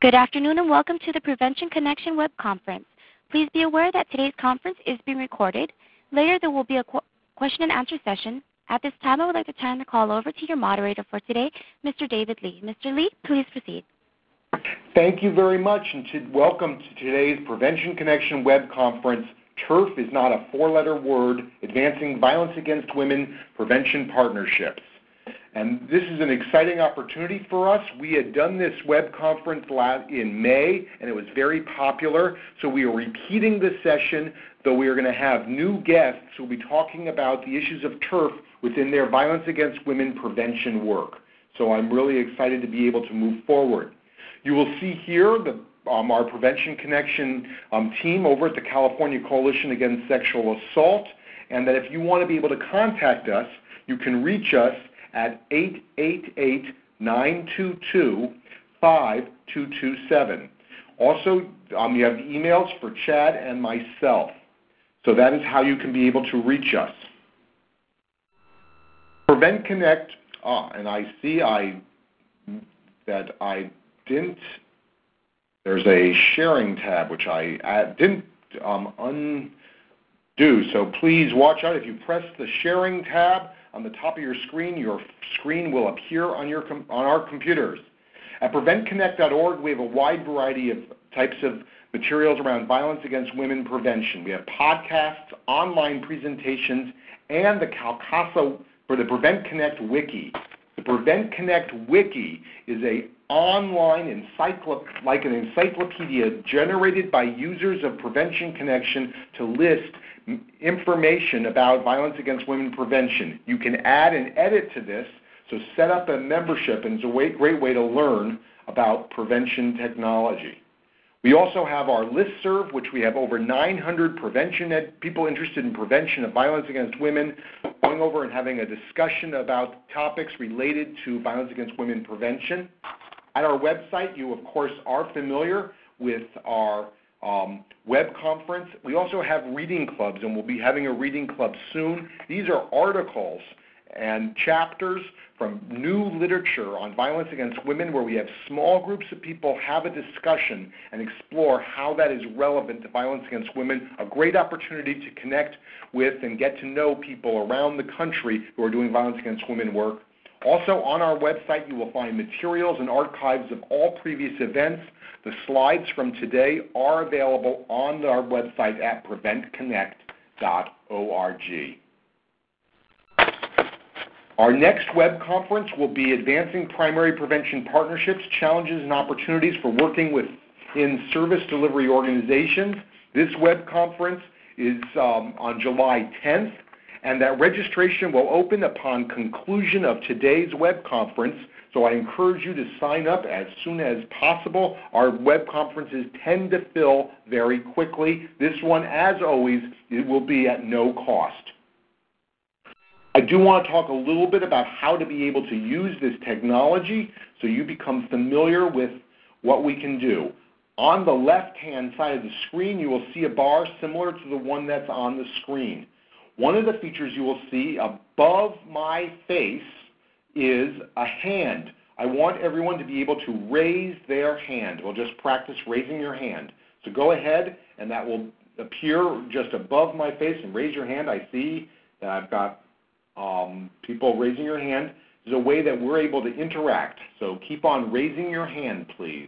Good afternoon and welcome to the Prevention Connection web conference. Please be aware that today's conference is being recorded. Later there will be a question and answer session. At this time, I would like to turn the call over to your moderator for today, Mr. David Lee. Mr. Lee, please proceed. Thank you very much, and welcome to today's Prevention Connection web conference. TURF is not a four-letter word, Advancing Violence Against Women Prevention Partnerships. And this is an exciting opportunity for us. We had done this web conference in May, and it was very popular. So we are repeating this session, though we are going to have new guests who will be talking about the issues of TURF within their violence against women prevention work. So I'm really excited to be able to move forward. You will see here our Prevention Connection team over at the California Coalition Against Sexual Assault, and that if you want to be able to contact us, you can reach us at 888-922-5227. Also, you have emails for Chad and myself. So that is how you can be able to reach us. Prevent Connect, and I see that I didn't, there's a sharing tab which I didn't undo. So please watch out. If you press the sharing tab on the top of your screen will appear on our computers. At PreventConnect.org, we have a wide variety of types of materials around violence against women prevention. We have podcasts, online presentations, and the Calcasa for the Prevent Connect Wiki. The Prevent Connect Wiki is an online encyclopedia generated by users of Prevention Connection to list information about violence against women prevention. You can add and edit to this, so set up a membership, and it's a great way to learn about prevention technology. We also have our listserv, which we have over 900 people interested in prevention of violence against women, going over and having a discussion about topics related to violence against women prevention. At our website, you, of course, are familiar with our web conference. We also have reading clubs, and we'll be having a reading club soon. These are articles and chapters from new literature on violence against women, where we have small groups of people have a discussion and explore how that is relevant to violence against women. A great opportunity to connect with and get to know people around the country who are doing violence against women work. Also on our website, you will find materials and archives of all previous events. The slides from today are available on our website at PreventConnect.org. Our next web conference will be Advancing Primary Prevention Partnerships, Challenges and Opportunities for Working in Service Delivery Organizations. This web conference is on July 10th, and that registration will open upon conclusion of today's web conference. So I encourage you to sign up as soon as possible. Our web conferences tend to fill very quickly. This one, as always, it will be at no cost. I do want to talk a little bit about how to be able to use this technology so you become familiar with what we can do. On the left-hand side of the screen, you will see a bar similar to the one that's on the screen. One of the features you will see above my face is a hand. I want everyone to be able to raise their hand. We'll just practice raising your hand. So go ahead, and that will appear just above my face, and raise your hand. I see that I've got people raising your hand. There's a way that we're able to interact. So keep on raising your hand, please.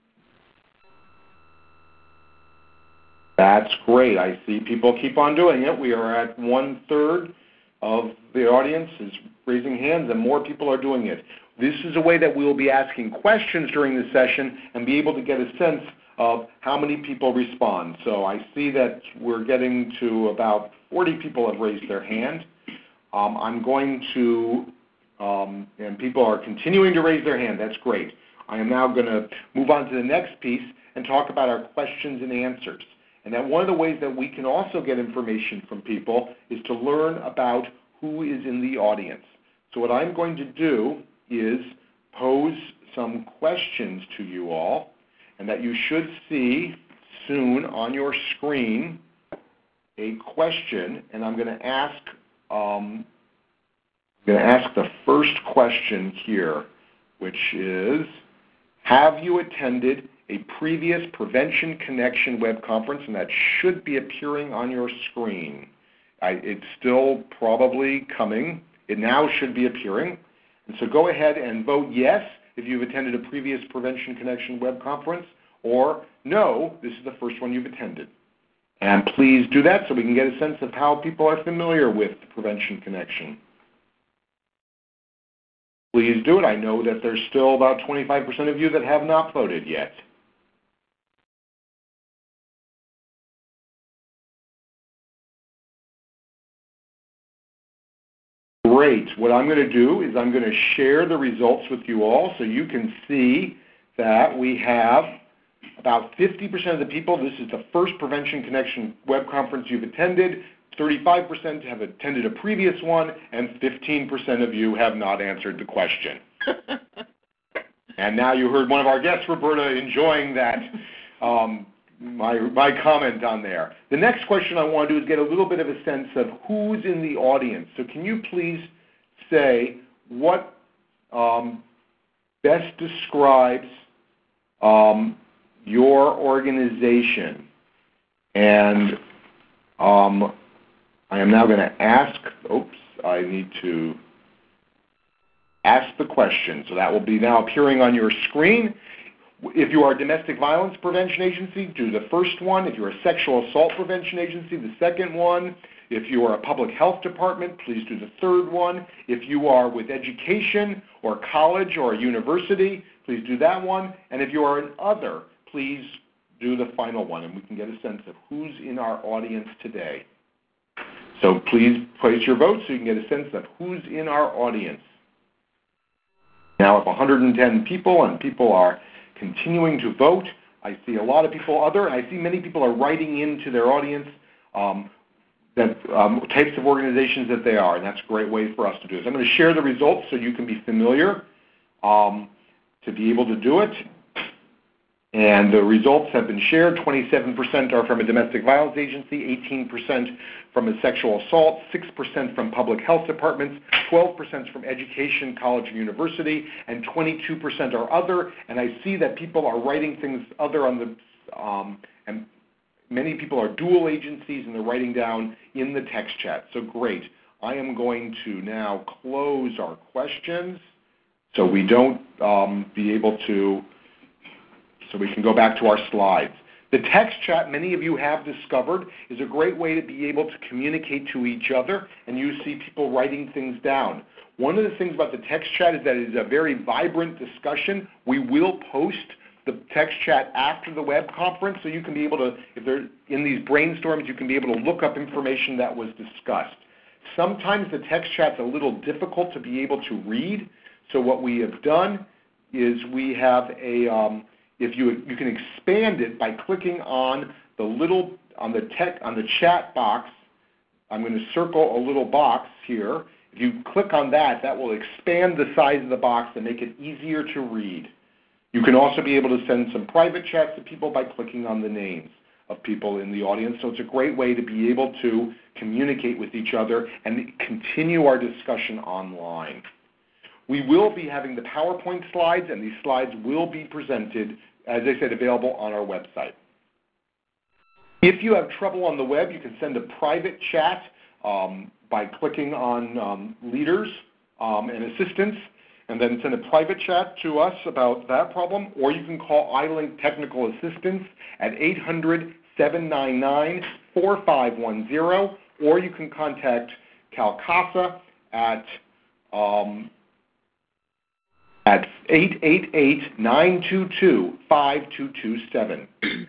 That's great. I see people keep on doing it. We are at 1/3 of the audience is raising hands, and more people are doing it. This is a way that we will be asking questions during the session and be able to get a sense of how many people respond. So I see that we're getting to about 40 people have raised their hand. I'm going to, and people are continuing to raise their hand. That's great. I am now going to move on to the next piece and talk about our questions and answers. And that one of the ways that we can also get information from people is to learn about who is in the audience. So what I'm going to do is pose some questions to you all, and that you should see soon on your screen a question, and I'm going to ask the first question here, which is, have you attended a previous Prevention Connection web conference, and that should be appearing on your screen. It's still probably coming. It now should be appearing. And so go ahead and vote yes if you've attended a previous Prevention Connection web conference, or no, this is the first one you've attended. And please do that so we can get a sense of how people are familiar with Prevention Connection. Please do it. I know that there's still about 25% of you that have not voted yet. Great. What I'm going to do is I'm going to share the results with you all so you can see that we have about 50% of the people. This is the first Prevention Connection web conference you've attended. 35% have attended a previous one, and 15% of you have not answered the question. And now you heard one of our guests, Roberta, enjoying that, my comment on there. The next question I want to do is get a little bit of a sense of who's in the audience. So can you please say what best describes your organization? And I am now going to ask, I need to ask the question. So that will be now appearing on your screen. If you are a domestic violence prevention agency, do the first one. If you're a sexual assault prevention agency, the second one. If you are a public health department, please do the third one. If you are with education or college or a university, please do that one. And if you are an other, please do the final one, and we can get a sense of who's in our audience today. So please place your vote so you can get a sense of who's in our audience. Now it's 110 people, and people are continuing to vote. I see a lot of people and I see many people are writing into their audience types of organizations that they are, and that's a great way for us to do it. So I'm going to share the results so you can be familiar to be able to do it. And the results have been shared. 27% are from a domestic violence agency, 18% from a sexual assault, 6% from public health departments, 12% from education, college, and university, and 22% are other. And I see that people are writing things other on the, and many people are dual agencies, and they're writing down in the text chat. So great. I am going to now close our questions so we don't be able to, so we can go back to our slides. The text chat, many of you have discovered, is a great way to be able to communicate to each other, and you see people writing things down. One of the things about the text chat is that it is a very vibrant discussion. We will post the text chat after the web conference, so you can be able to, if they're in these brainstorms, you can be able to look up information that was discussed. Sometimes the text chat's a little difficult to be able to read, so what we have done is we have a, if you can expand it by clicking on the little, on the chat box. I'm going to circle a little box here. If you click on that, that will expand the size of the box and make it easier to read. You can also be able to send some private chats to people by clicking on the names of people in the audience. So it's a great way to be able to communicate with each other and continue our discussion online. We will be having the PowerPoint slides, and these slides will be presented, as I said, available on our website. If you have trouble on the web, you can send a private chat by clicking on leaders and assistants, and then send a private chat to us about that problem, or you can call iLink Technical Assistance at 800-799-4510, or you can contact CalCASA at 888-922-5227.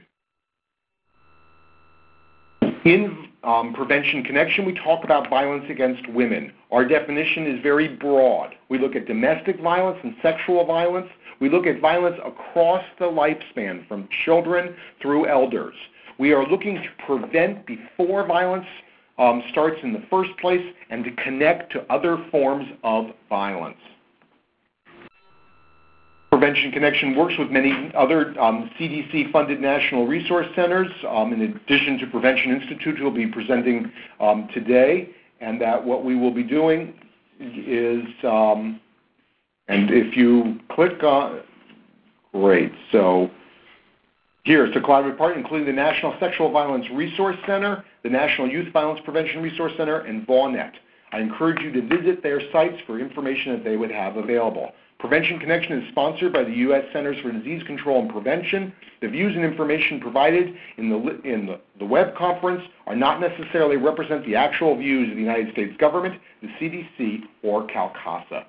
In Prevention Connection, we talk about violence against women. Our definition is very broad. We look at domestic violence and sexual violence. We look at violence across the lifespan, from children through elders. We are looking to prevent before violence starts in the first place, and to connect to other forms of violence. Prevention Connection works with many other CDC-funded national resource centers, in addition to Prevention Institute, who will be presenting today. And that what we will be doing is, and if you click on, great. So Here, it's a collaborative partner including the National Sexual Violence Resource Center, the National Youth Violence Prevention Resource Center, and VAWNet. I encourage you to visit their sites for information that they would have available. Prevention Connection is sponsored by the U.S. Centers for Disease Control and Prevention. The views and information provided in the web conference are not necessarily represent the actual views of the United States government, the CDC, or CalCASA.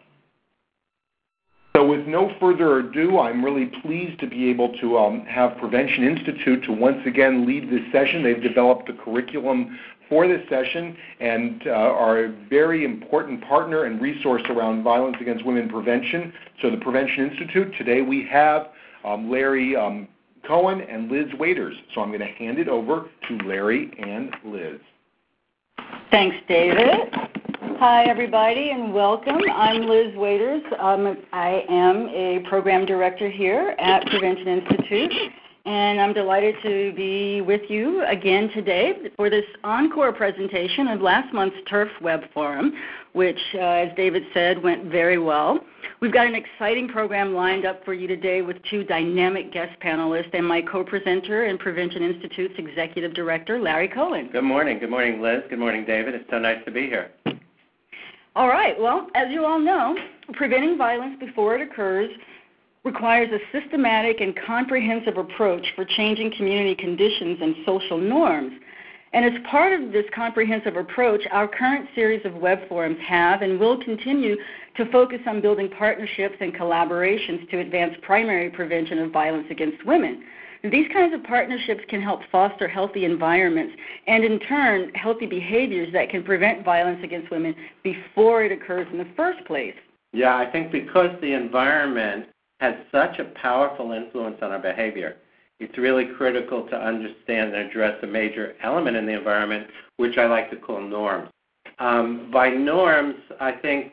So with no further ado, I'm really pleased to be able to have Prevention Institute to once again lead this session. They've developed a curriculum for this session and are a very important partner and resource around violence against women prevention. So the Prevention Institute, today we have Larry Cohen and Liz Waiters. So I'm going to hand it over to Larry and Liz. Thanks, David. Hi, everybody, and welcome. I'm Liz Waiters. I am a program director here at Prevention Institute, and I'm delighted to be with you again today for this encore presentation of last month's TERF Web Forum, which, as David said, went very well. We've got an exciting program lined up for you today with two dynamic guest panelists and my co-presenter and Prevention Institute's Executive Director, Larry Cohen. Good morning. Good morning, Liz. Good morning, David. It's so nice to be here. All right. Well, as you all know, preventing violence before it occurs requires a systematic and comprehensive approach for changing community conditions and social norms. And as part of this comprehensive approach, our current series of web forums have and will continue to focus on building partnerships and collaborations to advance primary prevention of violence against women. These kinds of partnerships can help foster healthy environments and, in turn, healthy behaviors that can prevent violence against women before it occurs in the first place. Yeah, I think because the environment has such a powerful influence on our behavior, it's really critical to understand and address a major element in the environment, which I like to call norms. By norms, I think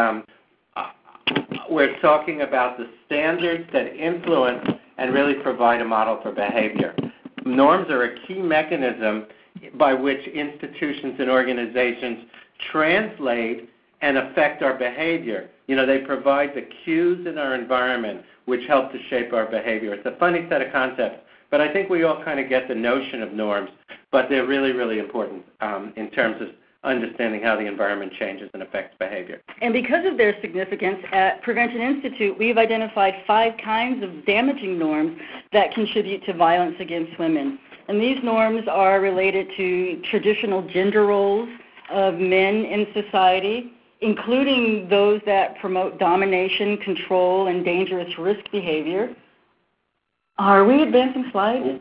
we're talking about the standards that influence and really provide a model for behavior. Norms are a key mechanism by which institutions and organizations translate and affect our behavior. You know, they provide the cues in our environment which help to shape our behavior. It's a funny set of concepts, but I think we all kind of get the notion of norms, but they're really, really important in terms of understanding how the environment changes and affects behavior. And because of their significance, at Prevention Institute, we've identified 5 kinds of damaging norms that contribute to violence against women. And these norms are related to traditional gender roles of men in society, including those that promote domination, control, and dangerous risk behavior. Are we advancing slides?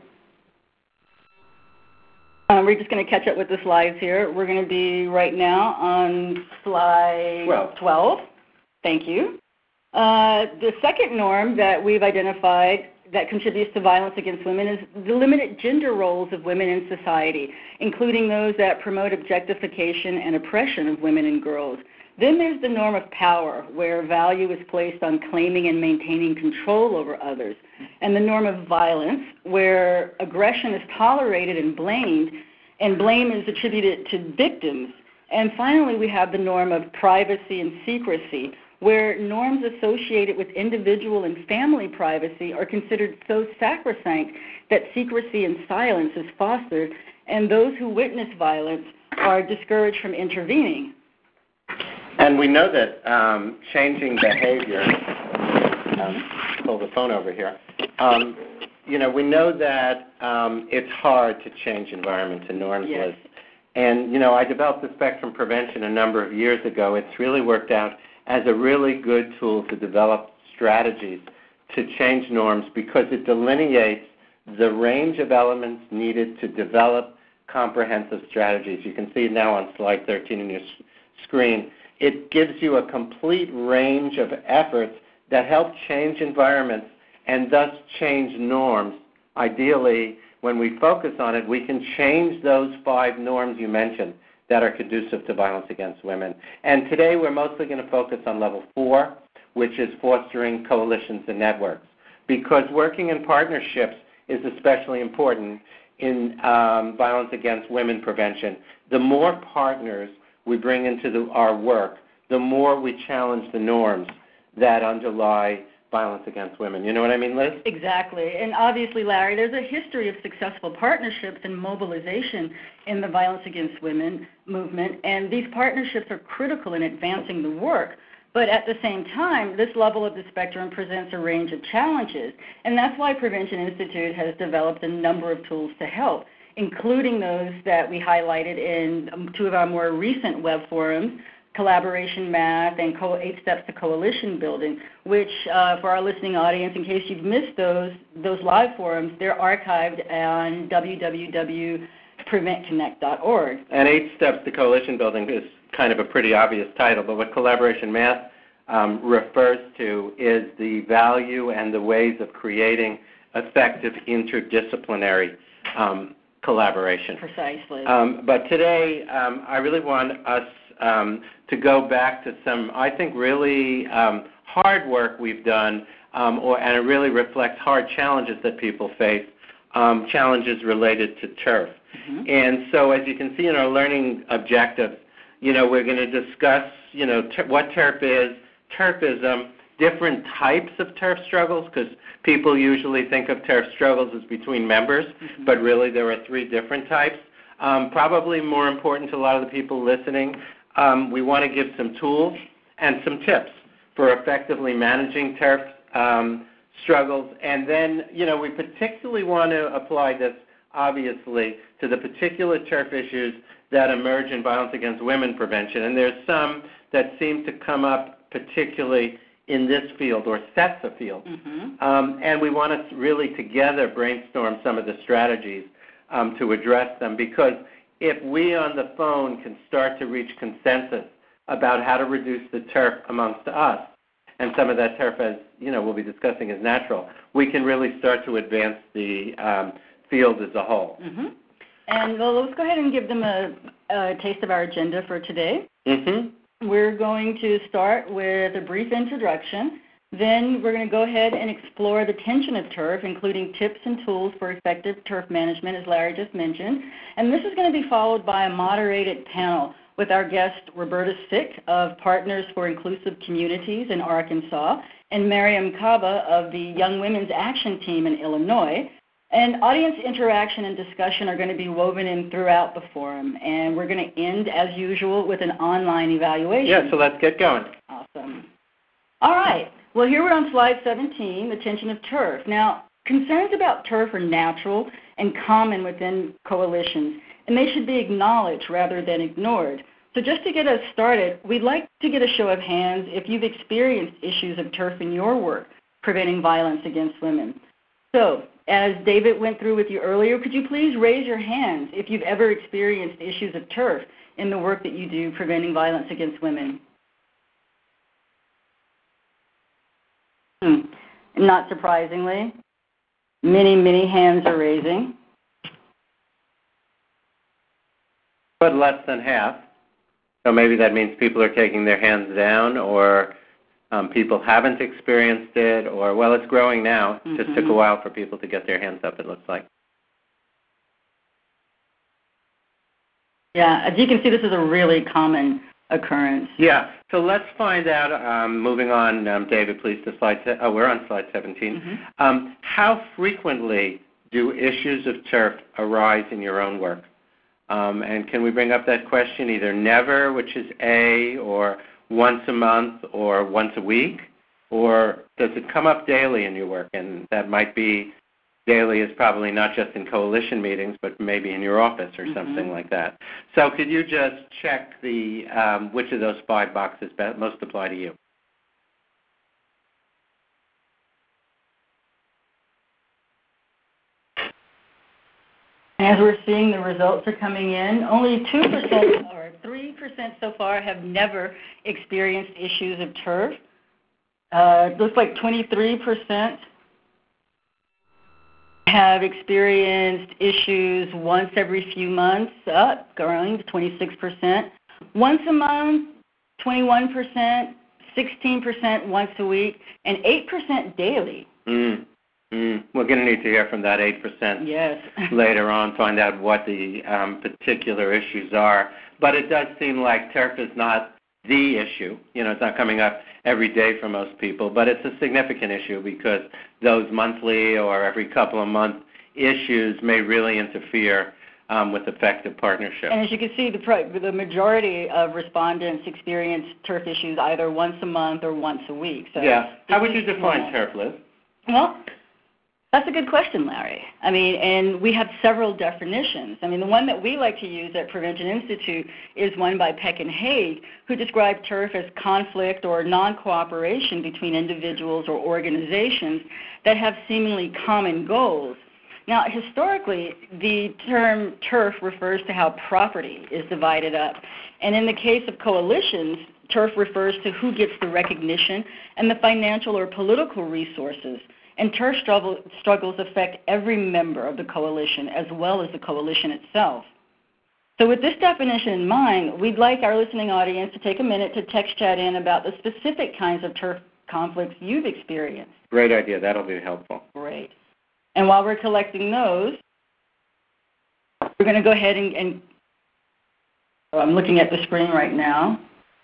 We're just going to catch up with the slides here. We're going to be right now on slide 12. Thank you. The second norm that we've identified that contributes to violence against women is the limited gender roles of women in society, including those that promote objectification and oppression of women and girls. Then there's the norm of power, where value is placed on claiming and maintaining control over others, and the norm of violence, where aggression is tolerated and blamed, and blame is attributed to victims. And finally, we have the norm of privacy and secrecy, where norms associated with individual and family privacy are considered so sacrosanct that secrecy and silence is fostered, and those who witness violence are discouraged from intervening. And we know that changing behavior, pull the phone over here, we know that it's hard to change environments and norms, yes. Liz. And, I developed the Spectrum Prevention a number of years ago. It's really worked out as a really good tool to develop strategies to change norms because it delineates the range of elements needed to develop comprehensive strategies. You can see it now on slide 13 in your screen. It gives you a complete range of efforts that help change environments and thus change norms. Ideally, when we focus on it, we can change those 5 norms you mentioned that are conducive to violence against women. And today we're mostly going to focus on level 4, which is fostering coalitions and networks, because working in partnerships is especially important in violence against women prevention. The more partners we bring into our work, the more we challenge the norms that underlie violence against women. You know what I mean, Liz? Exactly. And obviously, Larry, there's a history of successful partnerships and mobilization in the violence against women movement, and these partnerships are critical in advancing the work. But at the same time, this level of the spectrum presents a range of challenges, and that's why Prevention Institute has developed a number of tools to help, including those that we highlighted in two of our more recent web forums, Collaboration Math and 8 Steps to Coalition Building, which for our listening audience, in case you've missed those live forums, they're archived on www.preventconnect.org. And 8 Steps to Coalition Building is kind of a pretty obvious title, but what Collaboration Math refers to is the value and the ways of creating effective interdisciplinary collaboration. Precisely. But today, I really want us to go back to some, I think, really hard work we've done, and it really reflects hard challenges that people face, challenges related to TERF. Mm-hmm. And so as you can see in our learning objectives, we're going to discuss, what TERF is, TERFism, different types of TERF struggles, because people usually think of TERF struggles as between members, mm-hmm. but really there are 3 different types. Probably more important to a lot of the people listening, we want to give some tools and some tips for effectively managing TERF struggles. And then, we particularly want to apply this, obviously, to the particular TERF issues that emerge in violence against women prevention. And there's some that seem to come up particularly in this field or sets of fields. Mm-hmm. And we want to really together brainstorm some of the strategies to address them, because if we on the phone can start to reach consensus about how to reduce the TERF amongst us, and some of that TERF, as we'll be discussing, is natural, we can really start to advance the field as a whole. Mm-hmm. And let's go ahead and give them a taste of our agenda for today. Mm-hmm. We're going to start with a brief introduction. Then we're going to go ahead and explore the tension of TERF, including tips and tools for effective TERF management, as Larry just mentioned. And this is going to be followed by a moderated panel with our guest, Roberta Sick of Partners for Inclusive Communities in Arkansas, and Miriam Kaba of the Young Women's Action Team in Illinois. And audience interaction and discussion are going to be woven in throughout the forum. And we're going to end, as usual, with an online evaluation. Yeah, so let's get going. Awesome. All right. Well, here we're on slide 17, the tension of TERF. Now, concerns about TERF are natural and common within coalitions, and they should be acknowledged rather than ignored. So just to get us started, we'd like to get a show of hands if you've experienced issues of TERF in your work preventing violence against women. So, as David went through with you earlier, could you please raise your hands if you've ever experienced issues of TERF in the work that you do preventing violence against women? Not surprisingly, many hands are raising. But less than half. So maybe that means people are taking their hands down, or people haven't experienced it, or, well, it's growing now. It just took a while for people to get their hands up, it looks like. Yeah, as you can see, this is a really common occurrence. Yeah, so let's find out, moving on, David, please, to slide we're on slide 17. Mm-hmm. How frequently do issues of TERF arise in your own work? And can we bring up that question, either never, which is A, or once a month, or once a week? Or does it come up daily in your work? And that might be daily is probably not just in coalition meetings, but maybe in your office or something like that. So could you just check the which of those 5 boxes most apply to you? As we're seeing, the results are coming in. Only 2% or 3% so far have never experienced issues of TERF. It looks like 23% have experienced issues once every few months, growing to 26%. Once a month, 21%, 16% once a week, and 8% daily. We're going to need to hear from that 8% yes. later on, find out what the particular issues are. But it does seem like TERF is not the issue. It's not coming up every day for most people, but it's a significant issue because those monthly or every couple of month issues may really interfere with effective partnership. And as you can see, the majority of respondents experience turf issues either once a month or once a week. So yeah. How would you define turf, Liz? Well, that's a good question, Larry. And we have several definitions. The one that we like to use at Prevention Institute is one by Peck and Haig, who describe turf as conflict or non-cooperation between individuals or organizations that have seemingly common goals. Now, historically, the term turf refers to how property is divided up. And in the case of coalitions, turf refers to who gets the recognition and the financial or political resources. And turf struggles affect every member of the coalition as well as the coalition itself. So with this definition in mind, we'd like our listening audience to take a minute to text chat in about the specific kinds of turf conflicts you've experienced. Great idea. That'll be helpful. Great. And while we're collecting those, we're going to go ahead and I'm looking at the screen right now.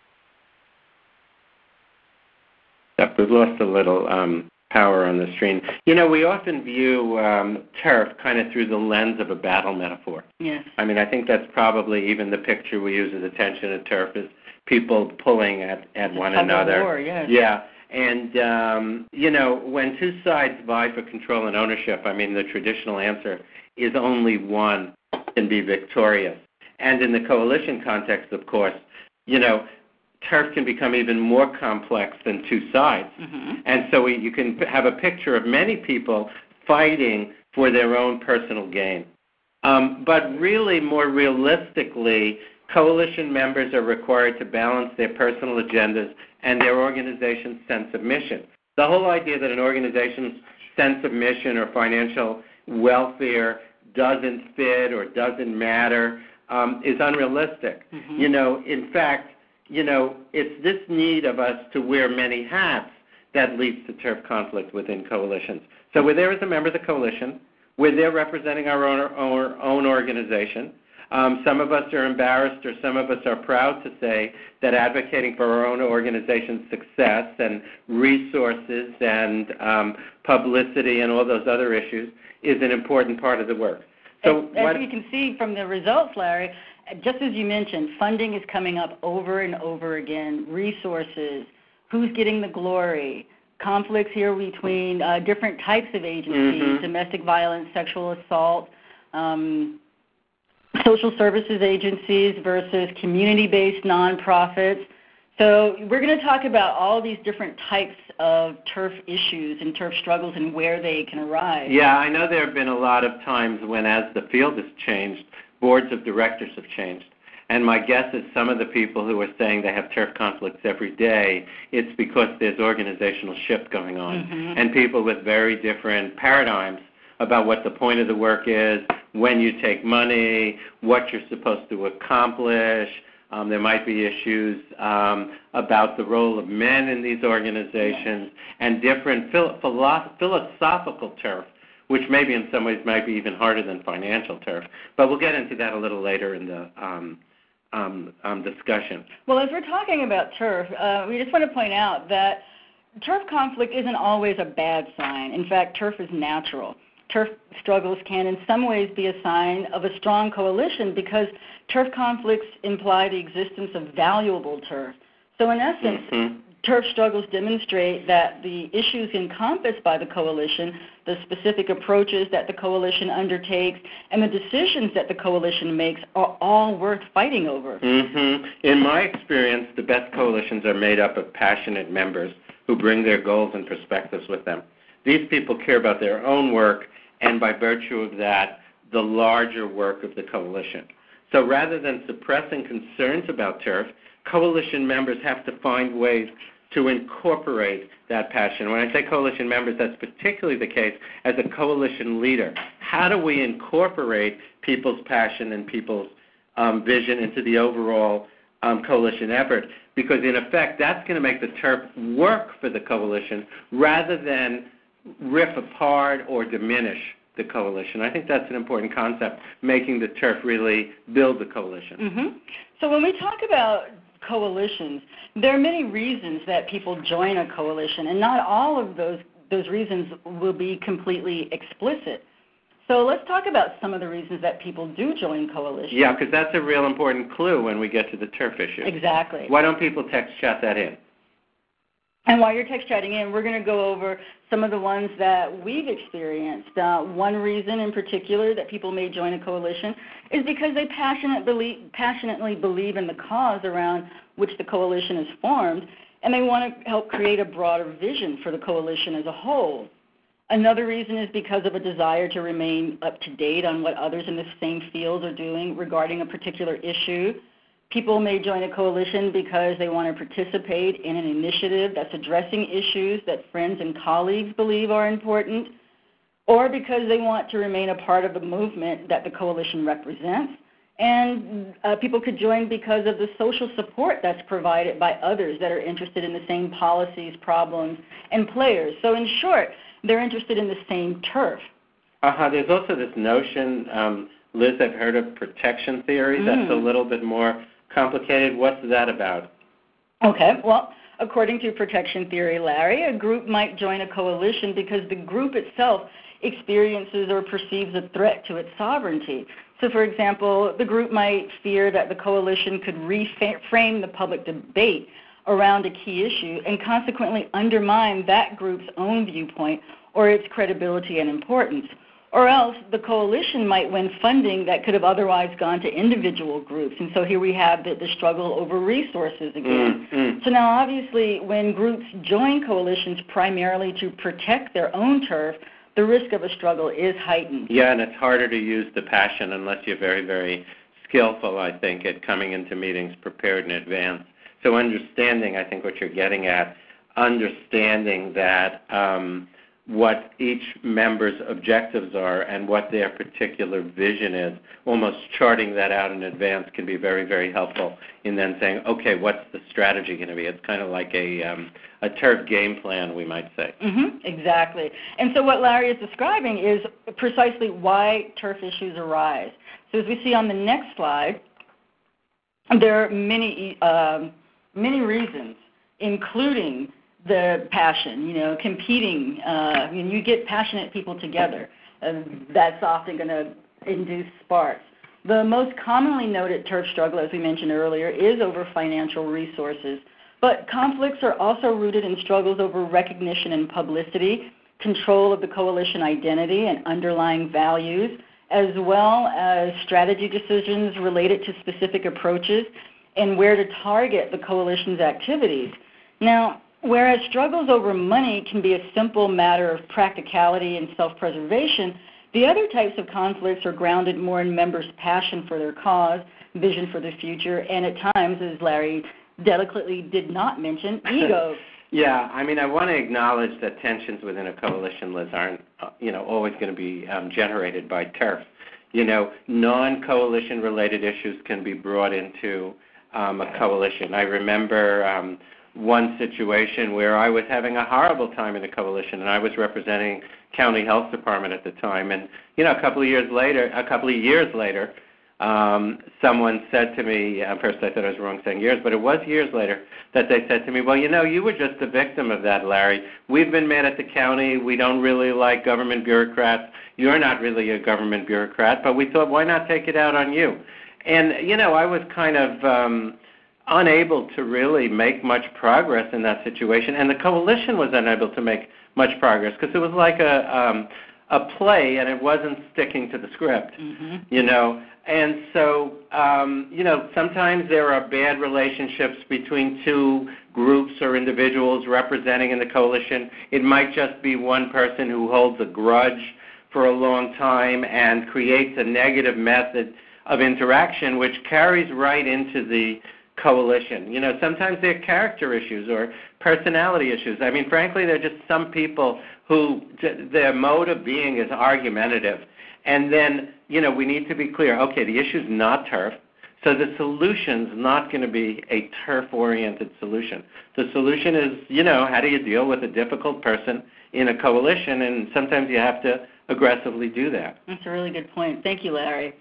Yep, we've lost a little power on the screen. We often view turf kind of through the lens of a battle metaphor. Yes. I think that's probably even the picture we use as attention to turf is people pulling at one another. War, yes. Yeah. And, when two sides vie for control and ownership, the traditional answer is only one can be victorious. And in the coalition context, of course, turf can become even more complex than two sides. Mm-hmm. And so you can have a picture of many people fighting for their own personal gain. But really, more realistically, coalition members are required to balance their personal agendas and their organization's sense of mission. The whole idea that an organization's sense of mission or financial welfare doesn't fit or doesn't matter is unrealistic. Mm-hmm. In fact, it's this need of us to wear many hats that leads to turf conflict within coalitions. So we're there as a member of the coalition. We're there representing our own organization. Some of us are embarrassed or some of us are proud to say that advocating for our own organization's success and resources and publicity and all those other issues is an important part of the work. So as you can see from the results, Larry, just as you mentioned, funding is coming up over and over again, resources, who's getting the glory, conflicts here between different types of agencies, mm-hmm. domestic violence, sexual assault, social services agencies versus community-based nonprofits. So we're going to talk about all these different types of turf issues and turf struggles and where they can arise. Yeah, I know there have been a lot of times when, as the field has changed, boards of directors have changed. And my guess is some of the people who are saying they have turf conflicts every day, it's because there's organizational shift going on. Mm-hmm. And people with very different paradigms about what the point of the work is, when you take money, what you're supposed to accomplish. There might be issues about the role of men in these organizations and different philosophical turf, which maybe in some ways might be even harder than financial turf. But we'll get into that a little later in the discussion. Well, as we're talking about turf, we just want to point out that turf conflict isn't always a bad sign. In fact, turf is natural. Turf struggles can in some ways be a sign of a strong coalition because turf conflicts imply the existence of valuable turf. So in essence, mm-hmm. turf struggles demonstrate that the issues encompassed by the coalition, the specific approaches that the coalition undertakes, and the decisions that the coalition makes are all worth fighting over. Mm-hmm. In my experience, the best coalitions are made up of passionate members who bring their goals and perspectives with them. These people care about their own work and, by virtue of that, the larger work of the coalition. So rather than suppressing concerns about turf, coalition members have to find ways to incorporate that passion. When I say coalition members, that's particularly the case as a coalition leader. How do we incorporate people's passion and people's vision into the overall coalition effort? Because, in effect, that's going to make the turf work for the coalition rather than rip apart or diminish the coalition. I think that's an important concept, making the turf really build the coalition. Mm-hmm. So when we talk about coalitions, there are many reasons that people join a coalition, and not all of those reasons will be completely explicit. So let's talk about some of the reasons that people do join coalitions. Yeah, because that's a real important clue when we get to the turf issue. Exactly. Why don't people text chat that in? And while you're text chatting in, we're going to go over some of the ones that we've experienced. One reason in particular that people may join a coalition is because they passionately believe in the cause around which the coalition is formed, and they want to help create a broader vision for the coalition as a whole. Another reason is because of a desire to remain up to date on what others in the same field are doing regarding a particular issue. People may join a coalition because they want to participate in an initiative that's addressing issues that friends and colleagues believe are important, or because they want to remain a part of the movement that the coalition represents. And people could join because of the social support that's provided by others that are interested in the same policies, problems, and players. So in short, they're interested in the same turf. There's also this notion, Liz, I've heard of protection theory. That's a little bit more complicated. What's that about? Okay, well, according to protection theory, Larry, a group might join a coalition because the group itself experiences or perceives a threat to its sovereignty. So, for example, the group might fear that the coalition could reframe the public debate around a key issue and consequently undermine that group's own viewpoint or its credibility and importance. Or else the coalition might win funding that could have otherwise gone to individual groups. And so here we have the struggle over resources again. So now obviously when groups join coalitions primarily to protect their own turf, the risk of a struggle is heightened. Yeah, and it's harder to use the passion unless you're very, very skillful, I think, at coming into meetings prepared in advance. So understanding, I think, what you're getting at, understanding that what each member's objectives are and what their particular vision is, almost charting that out in advance can be very, very helpful in then saying, okay, what's the strategy going to be? It's kind of like a turf game plan, we might say. Exactly. And so what Larry is describing is precisely why turf issues arise. So as we see on the next slide, there are many reasons, including the passion, competing. You get passionate people together. That's often going to induce sparks. The most commonly noted turf struggle, as we mentioned earlier, is over financial resources. But conflicts are also rooted in struggles over recognition and publicity, control of the coalition identity and underlying values, as well as strategy decisions related to specific approaches and where to target the coalition's activities. Now, whereas struggles over money can be a simple matter of practicality and self-preservation, the other types of conflicts are grounded more in members' passion for their cause, vision for the future, and at times, as Larry delicately did not mention, ego. Yeah, I mean, I want to acknowledge that tensions within a coalition, Liz, aren't always going to be generated by turf. Non-coalition related issues can be brought into a coalition. I remember one situation where I was having a horrible time in the coalition, and I was representing county health department at the time. And a couple of years later, someone said to me. First, I thought I was wrong saying years, but it was years later that they said to me, "Well, you were just a victim of that, Larry. We've been mad at the county. We don't really like government bureaucrats. You're not really a government bureaucrat, but we thought, why not take it out on you?" And I was kind of unable to really make much progress in that situation, and the coalition was unable to make much progress because it was like a play, and it wasn't sticking to the script, And so, sometimes there are bad relationships between two groups or individuals representing in the coalition. It might just be one person who holds a grudge for a long time and creates a negative method of interaction, which carries right into the coalition. Sometimes there are character issues or personality issues. I mean, frankly, there are just some people who their mode of being is argumentative. And then, we need to be clear, okay, the issue's not turf, so the solution's not going to be a turf-oriented solution. The solution is, how do you deal with a difficult person in a coalition, and sometimes you have to aggressively do that. That's a really good point. Thank you, Larry.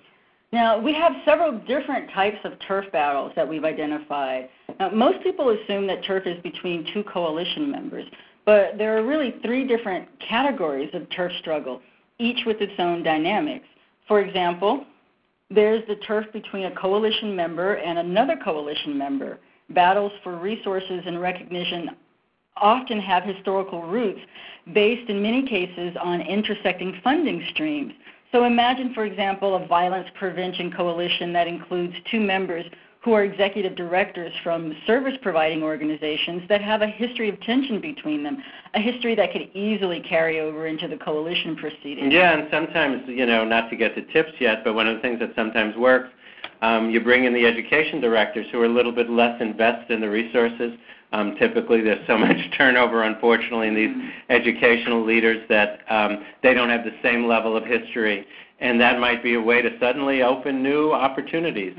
Now, we have several different types of turf battles that we've identified. Now, most people assume that turf is between two coalition members, but there are really three different categories of turf struggle, each with its own dynamics. For example, there's the turf between a coalition member and another coalition member. Battles for resources and recognition often have historical roots based in many cases on intersecting funding streams. So imagine, for example, a violence prevention coalition that includes two members who are executive directors from service-providing organizations that have a history of tension between them, a history that could easily carry over into the coalition proceedings. Yeah, and sometimes, not to get to tips yet, but one of the things that sometimes works, you bring in the education directors who are a little bit less invested in the resources. Typically, there's so much turnover, unfortunately, in these educational leaders that they don't have the same level of history, and that might be a way to suddenly open new opportunities.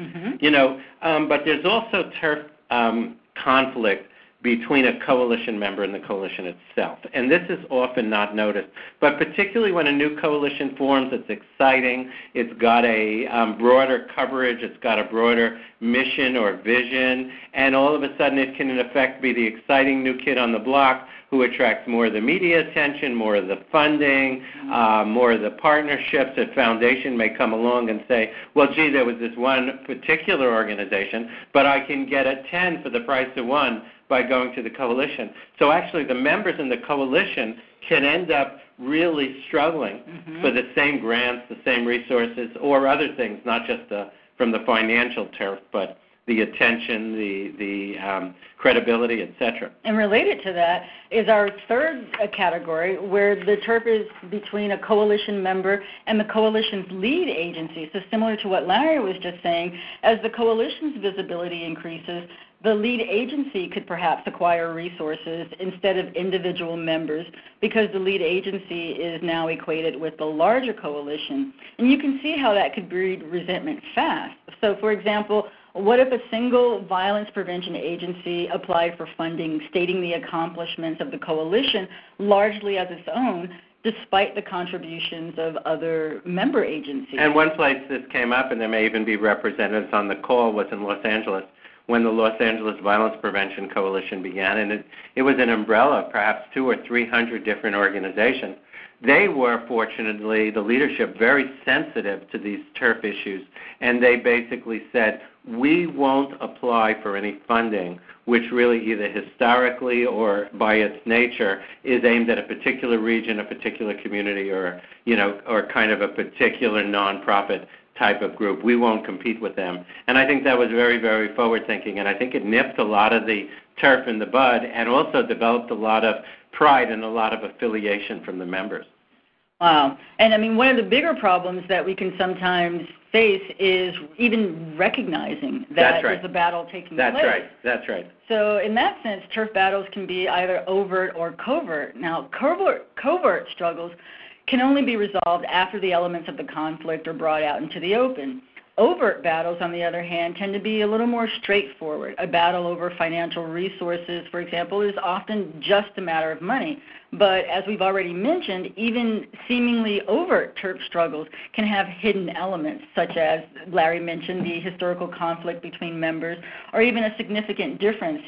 But there's also turf conflict between a coalition member and the coalition itself, and this is often not noticed. But particularly when a new coalition forms, it's exciting, it's got a broader coverage, it's got a broader mission or vision, and all of a sudden it can in effect be the exciting new kid on the block who attracts more of the media attention, more of the funding, more of the partnerships. A foundation may come along and say, well, gee, there was this one particular organization, but I can get a 10 for the price of one by going to the coalition. So actually the members in the coalition can end up really struggling for the same grants, the same resources, or other things, not just from the financial turf, but the attention, the credibility, etc. And related to that is our third category, where the turf is between a coalition member and the coalition's lead agency. So similar to what Larry was just saying, as the coalition's visibility increases, the lead agency could perhaps acquire resources instead of individual members because the lead agency is now equated with the larger coalition. And you can see how that could breed resentment fast. So, for example, what if a single violence prevention agency applied for funding stating the accomplishments of the coalition largely as its own, despite the contributions of other member agencies? And one place this came up, and there may even be representatives on the call, was in Los Angeles, when the Los Angeles Violence Prevention Coalition began, and it was an umbrella of perhaps 200 or 300 different organizations. They were, fortunately, the leadership, very sensitive to these turf issues, and they basically said, we won't apply for any funding which really either historically or by its nature is aimed at a particular region, a particular community, or kind of a particular nonprofit type of group. We won't compete with them. And I think that was very, very forward-thinking, and I think it nipped a lot of the turf in the bud and also developed a lot of pride and a lot of affiliation from the members. Wow. And, I mean, one of the bigger problems that we can sometimes face is even recognizing that there's a battle taking place. That's right. So in that sense, turf battles can be either overt or covert. Now, covert struggles can only be resolved after the elements of the conflict are brought out into the open. Overt battles, on the other hand, tend to be a little more straightforward. A battle over financial resources, for example, is often just a matter of money. But as we've already mentioned, even seemingly overt turf struggles can have hidden elements, such as Larry mentioned, the historical conflict between members, or even a significant difference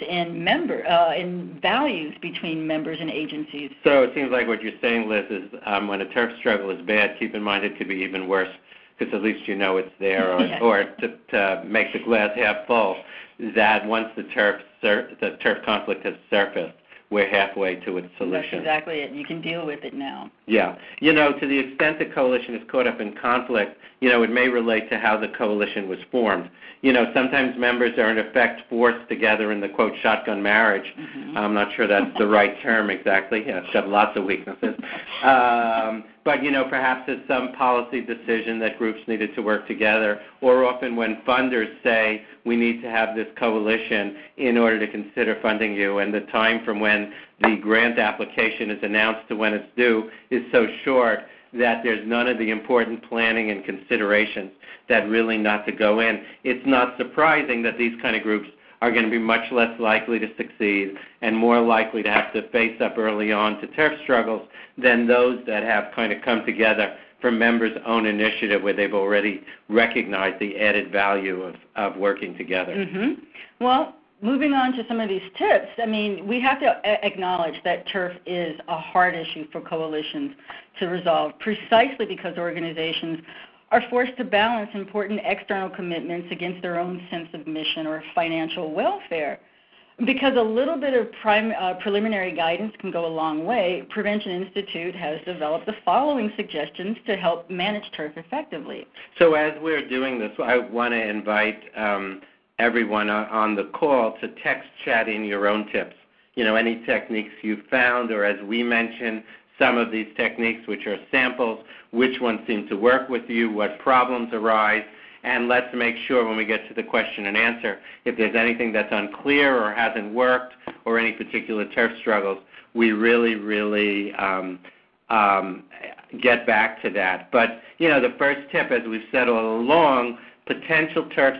in values between members and agencies. So it seems like what you're saying, Liz, is when a turf struggle is bad, keep in mind it could be even worse, because at least you know it's there, or to make the glass half full, that once the turf conflict has surfaced, we're halfway to its solution. That's exactly it. You can deal with it now. Yeah. To the extent the coalition is caught up in conflict, it may relate to how the coalition was formed. Sometimes members are in effect forced together in the, quote, shotgun marriage. I'm not sure that's the right term exactly. It's got lots of weaknesses. But, perhaps it's some policy decision that groups needed to work together, or often when funders say, we need to have this coalition in order to consider funding you, and the time from when the grant application is announced to when it's due is so short that there's none of the important planning and considerations that really not to go in. It's not surprising that these kind of groups are going to be much less likely to succeed and more likely to have to face up early on to turf struggles than those that have kind of come together for members' own initiative where they've already recognized the added value of working together. Mm-hmm. Well, moving on to some of these tips, I mean, we have to acknowledge that turf is a hard issue for coalitions to resolve, precisely because organizations are forced to balance important external commitments against their own sense of mission or financial welfare. Because a little bit of preliminary guidance can go a long way, Prevention Institute has developed the following suggestions to help manage turf effectively. So as we're doing this, I want to invite everyone on the call to text chat in your own tips. You know, any techniques you've found, or as we mentioned, some of these techniques which are samples, which ones seem to work with you, what problems arise, and let's make sure when we get to the question and answer, if there's anything that's unclear or hasn't worked or any particular turf struggles, we really get back to that. But, you know, the first tip, as we've said all along, potential turf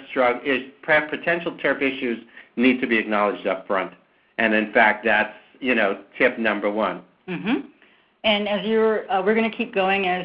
issues need to be acknowledged up front. And, in fact, that's, you know, tip number one. Mm-hmm. And as we're going to keep going as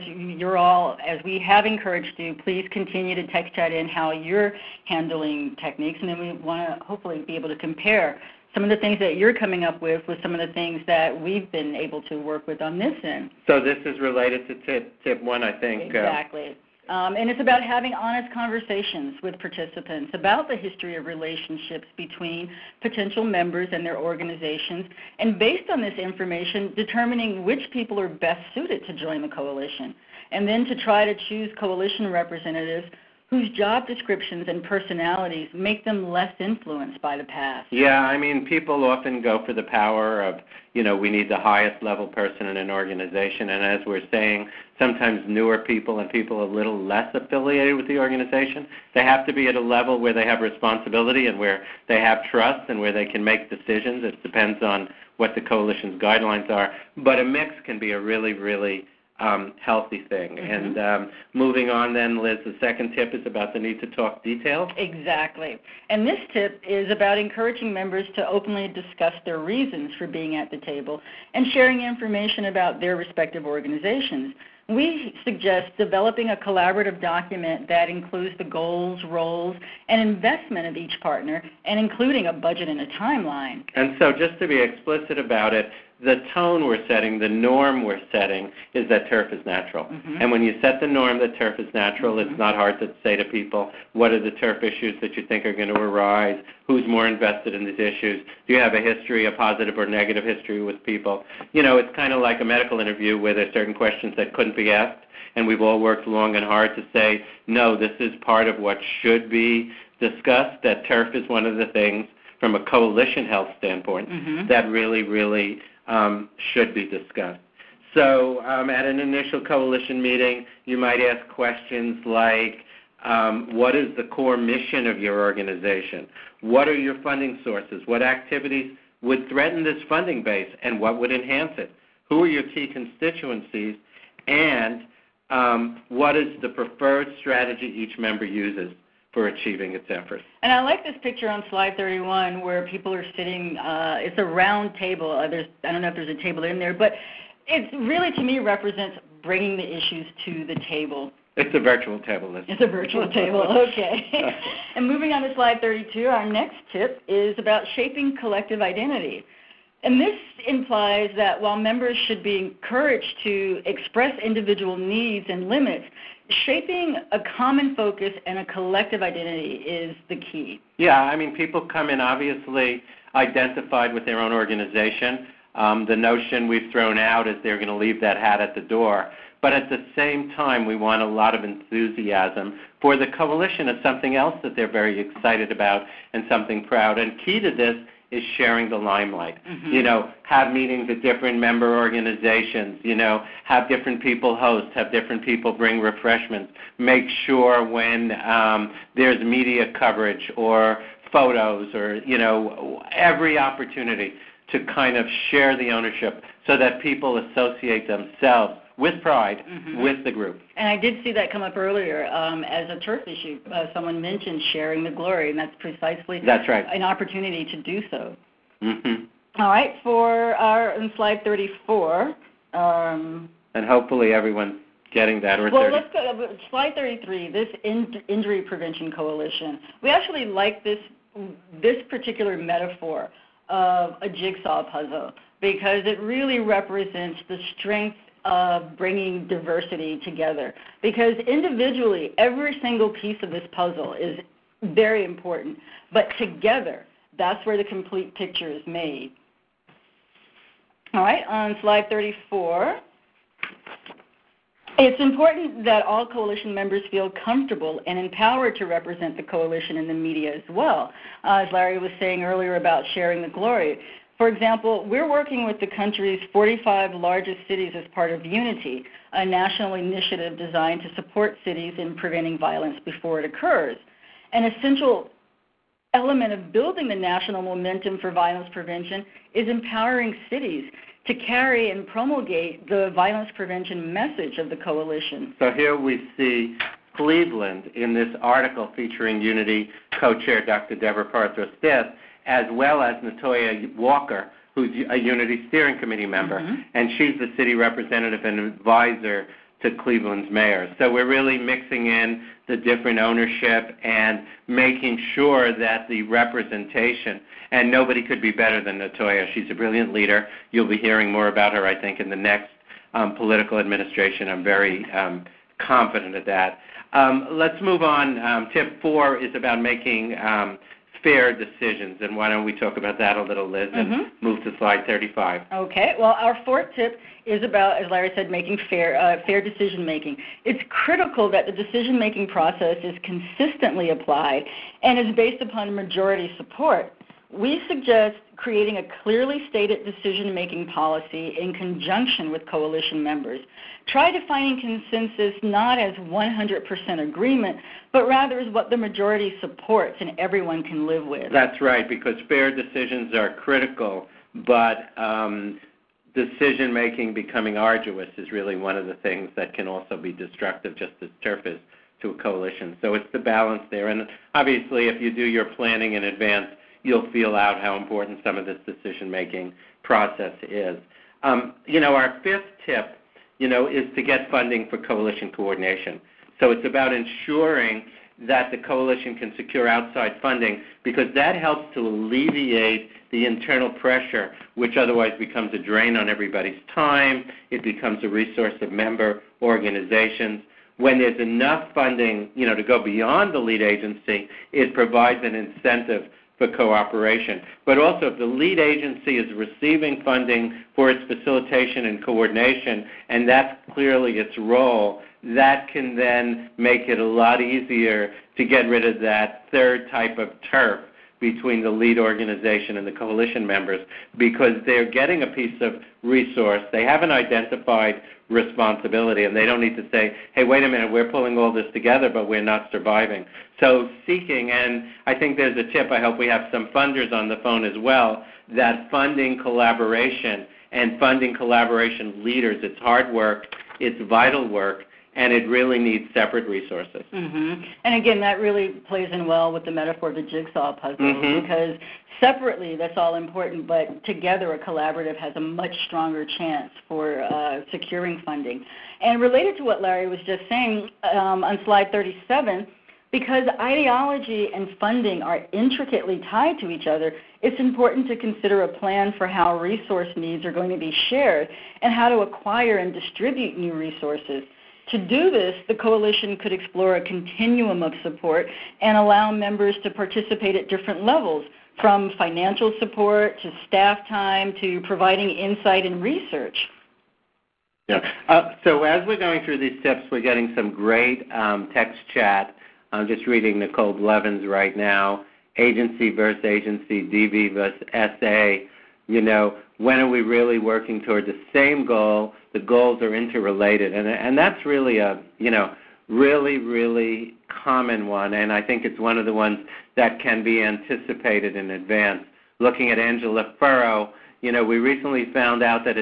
we have encouraged you, please continue to text chat in how you're handling techniques, and then we want to hopefully be able to compare some of the things that you're coming up with some of the things that we've been able to work with on this end. So this is related to tip one, I think. Exactly. And it's about having honest conversations with participants about the history of relationships between potential members and their organizations, and based on this information, determining which people are best suited to join the coalition, and then to try to choose coalition representatives whose job descriptions and personalities make them less influenced by the past. Yeah, I mean, people often go for the power of, you know, we need the highest level person in an organization, and as we're saying, sometimes newer people and people a little less affiliated with the organization, they have to be at a level where they have responsibility and where they have trust and where they can make decisions. It depends on what the coalition's guidelines are, but a mix can be a really healthy thing. Mm-hmm. And moving on then, Liz, the second tip is about the need to talk details. Exactly. And this tip is about encouraging members to openly discuss their reasons for being at the table and sharing information about their respective organizations. We suggest developing a collaborative document that includes the goals, roles, and investment of each partner, and including a budget and a timeline. And so just to be explicit about it, the tone we're setting, the norm we're setting, is that turf is natural. Mm-hmm. And when you set the norm that turf is natural, mm-hmm. it's not hard to say to people, what are the turf issues that you think are going to arise? Who's more invested in these issues? Do you have a history, a positive or negative history with people? You know, it's kind of like a medical interview where there's certain questions that couldn't be asked, and we've all worked long and hard to say, no, this is part of what should be discussed, that turf is one of the things from a coalition health standpoint mm-hmm. that really should be discussed. So at an initial coalition meeting, you might ask questions like, what is the core mission of your organization? What are your funding sources? What activities would threaten this funding base, and what would enhance it? Who are your key constituencies? And what is the preferred strategy each member uses for achieving its efforts? And I like this picture on slide 31 where people are sitting, it's a round table. I don't know if there's a table in there, but it really, to me, represents bringing the issues to the table. It's a virtual table, Liz. It's a virtual table, okay. And moving on to slide 32, our next tip is about shaping collective identity. And this implies that while members should be encouraged to express individual needs and limits, shaping a common focus and a collective identity is the key. Yeah, I mean, people come in obviously identified with their own organization. The notion we've thrown out is they're going to leave that hat at the door. But at the same time, we want a lot of enthusiasm for the coalition as something else that they're very excited about and something proud. And key to this is sharing the limelight. Mm-hmm. You know, have meetings at different member organizations, you know, have different people host, have different people bring refreshments. Make sure when there's media coverage or photos or, you know, every opportunity to kind of share the ownership so that people associate themselves with pride mm-hmm. with the group. And I did see that come up earlier as a turf issue. Someone mentioned sharing the glory, and that's precisely an opportunity to do so. Mm-hmm. All right, in slide 34. And hopefully everyone getting that. Or well, let's go slide 33. This Injury Prevention Coalition. We actually like this particular metaphor of a jigsaw puzzle because it really represents the strength of bringing diversity together. Because individually, every single piece of this puzzle is very important, but together, that's where the complete picture is made. All right, on slide 34, it's important that all coalition members feel comfortable and empowered to represent the coalition in the media as well. As Larry was saying earlier about sharing the glory. For example, we're working with the country's 45 largest cities as part of Unity, a national initiative designed to support cities in preventing violence before it occurs. An essential element of building the national momentum for violence prevention is empowering cities to carry and promulgate the violence prevention message of the coalition. So here we see Cleveland in this article featuring Unity co-chair Dr. Deborah Parthos-Smith, as well as Natoya Walker, who's a Unity steering committee member, and she's the city representative and advisor to Cleveland's mayor. So we're really mixing in the different ownership and making sure that the representation, and nobody could be better than Natoya. She's a brilliant leader. You'll be hearing more about her, I think, in the next political administration. I'm very confident of that. Let's move on. Tip 4 is about making fair decisions, and why don't we talk about that a little, Liz, and move to slide 35. Okay. Well, our fourth tip is about, as Larry said, making fair decision-making. It's critical that the decision-making process is consistently applied and is based upon majority support. We suggest creating a clearly stated decision-making policy in conjunction with coalition members. Try defining consensus not as 100% agreement, but rather as what the majority supports and everyone can live with. That's right, because fair decisions are critical, but decision-making becoming arduous is really one of the things that can also be destructive, just as turf is to a coalition. So it's the balance there. And obviously, if you do your planning in advance, you'll feel out how important some of this decision-making process is. Our fifth tip, is to get funding for coalition coordination. So it's about ensuring that the coalition can secure outside funding because that helps to alleviate the internal pressure, which otherwise becomes a drain on everybody's time. It becomes a resource of member organizations. When there's enough funding, to go beyond the lead agency, it provides an incentive for cooperation. But also, if the lead agency is receiving funding for its facilitation and coordination, and that's clearly its role, that can then make it a lot easier to get rid of that third type of turf between the lead organization and the coalition members because they're getting a piece of resource. They have an identified responsibility, and they don't need to say, hey, wait a minute, we're pulling all this together, but we're not surviving. So seeking, and I think there's a tip, I hope we have some funders on the phone as well, that funding collaboration and funding collaboration leaders, it's hard work, it's vital work, and it really needs separate resources. And again, that really plays in well with the metaphor of the jigsaw puzzle because separately that's all important, but together a collaborative has a much stronger chance for securing funding. And related to what Larry was just saying, on slide 37, because ideology and funding are intricately tied to each other, it's important to consider a plan for how resource needs are going to be shared and how to acquire and distribute new resources. To do this, the coalition could explore a continuum of support and allow members to participate at different levels, from financial support to staff time to providing insight and research. Yeah. So as we're going through these tips, we're getting some great text chat. I'm just reading Nicole Blevins right now. Agency versus agency, DV versus SA. When are we really working toward the same goal? The goals are interrelated, and that's really a, really, really common one, and I think it's one of the ones that can be anticipated in advance. Looking at Angela Furrow, we recently found out that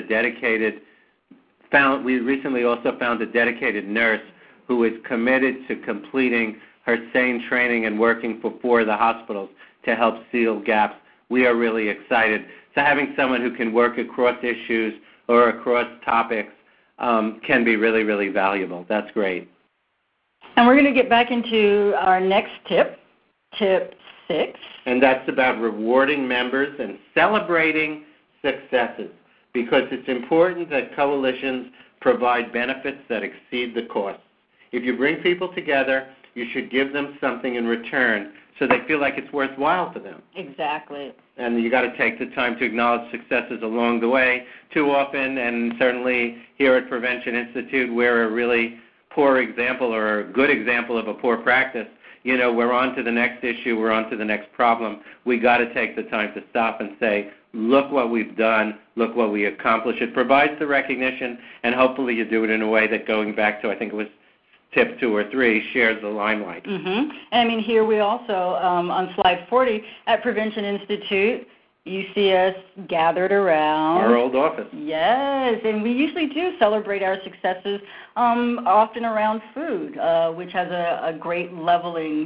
we recently also found a dedicated nurse who is committed to completing her SANE training and working for 4 of the hospitals to help seal gaps. We are really excited. So having someone who can work across issues or across topics can be really, really valuable. That's great. And we're going to get back into our next tip, tip 6. And that's about rewarding members and celebrating successes, because it's important that coalitions provide benefits that exceed the costs. If you bring people together, you should give them something in return so they feel like it's worthwhile for them. Exactly. And you got to take the time to acknowledge successes along the way. Too often, and certainly here at Prevention Institute, we're a really poor example or a good example of a poor practice. You know, we're on to the next issue, we're on to the next problem. We got to take the time to stop and say, look what we've done, look what we accomplished. It provides the recognition, and hopefully you do it in a way that, going back to, I think it was tip 2 or 3, shares the limelight. Mm-hmm. And I mean, here we also, on slide 40, at Prevention Institute, you see us gathered around our old office. Yes, and we usually do celebrate our successes, often around food, which has a great leveling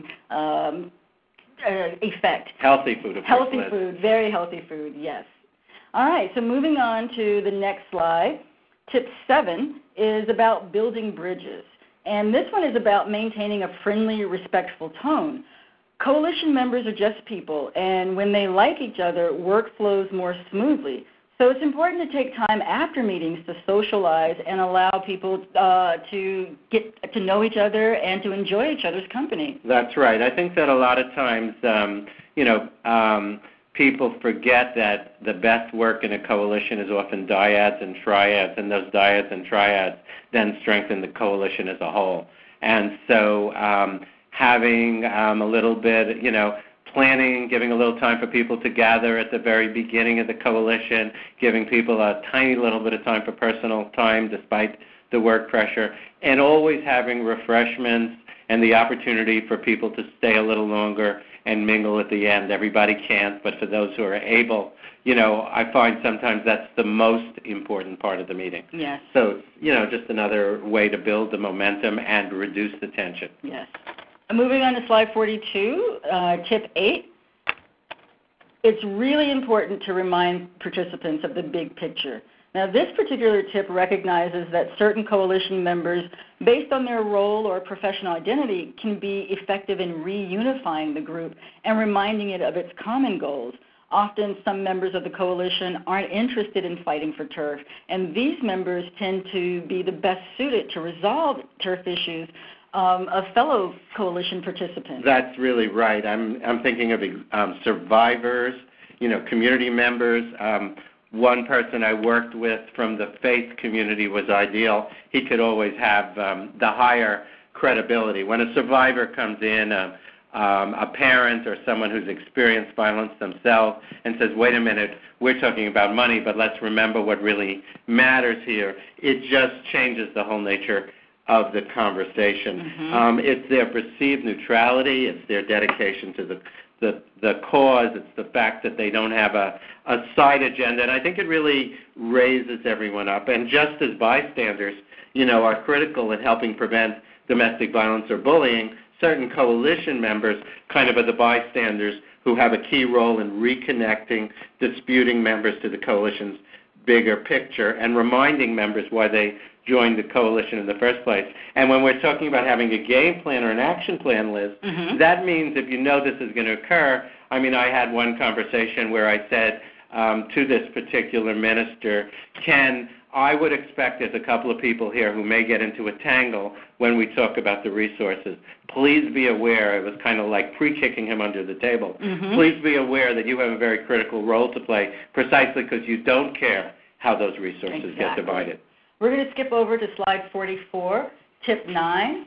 effect. Healthy food, of course. Healthy food, very healthy food, yes. All right, so moving on to the next slide, tip 7 is about building bridges. And this one is about maintaining a friendly, respectful tone. Coalition members are just people, and when they like each other, work flows more smoothly. So it's important to take time after meetings to socialize and allow people to get to know each other and to enjoy each other's company. That's right. I think that a lot of times, people forget that the best work in a coalition is often dyads and triads, and those dyads and triads then strengthen the coalition as a whole. And so having a little bit, planning, giving a little time for people to gather at the very beginning of the coalition, giving people a tiny little bit of time for personal time despite the work pressure, and always having refreshments and the opportunity for people to stay a little longer and mingle at the end. Everybody can't, but for those who are able, I find sometimes that's the most important part of the meeting. Yes. So, just another way to build the momentum and reduce the tension. Yes. Moving on to slide 42, tip 8. It's really important to remind participants of the big picture. Now, this particular tip recognizes that certain coalition members, based on their role or professional identity, can be effective in reunifying the group and reminding it of its common goals. Often, some members of the coalition aren't interested in fighting for turf, and these members tend to be the best suited to resolve turf issues of fellow coalition participants. That's really right. I'm thinking of survivors, community members. One person I worked with from the faith community was ideal. He could always have the higher credibility. When a survivor comes in, a parent or someone who's experienced violence themselves and says, wait a minute, we're talking about money, but let's remember what really matters here, it just changes the whole nature of the conversation. Mm-hmm. It's their perceived neutrality, it's their dedication to the cause, it's the fact that they don't have a side agenda, and I think it really raises everyone up. And just as bystanders, are critical in helping prevent domestic violence or bullying, certain coalition members kind of are the bystanders who have a key role in reconnecting disputing members to the coalition's bigger picture and reminding members why they joined the coalition in the first place. And when we're talking about having a game plan or an action plan, Liz, mm-hmm. that means if you know this is going to occur, I had one conversation where I said to this particular minister, I would expect there's a couple of people here who may get into a tangle when we talk about the resources. Please be aware, it was kind of like pre-kicking him under the table. Mm-hmm. Please be aware that you have a very critical role to play precisely because you don't care how those resources get divided. We're going to skip over to slide 44, tip 9.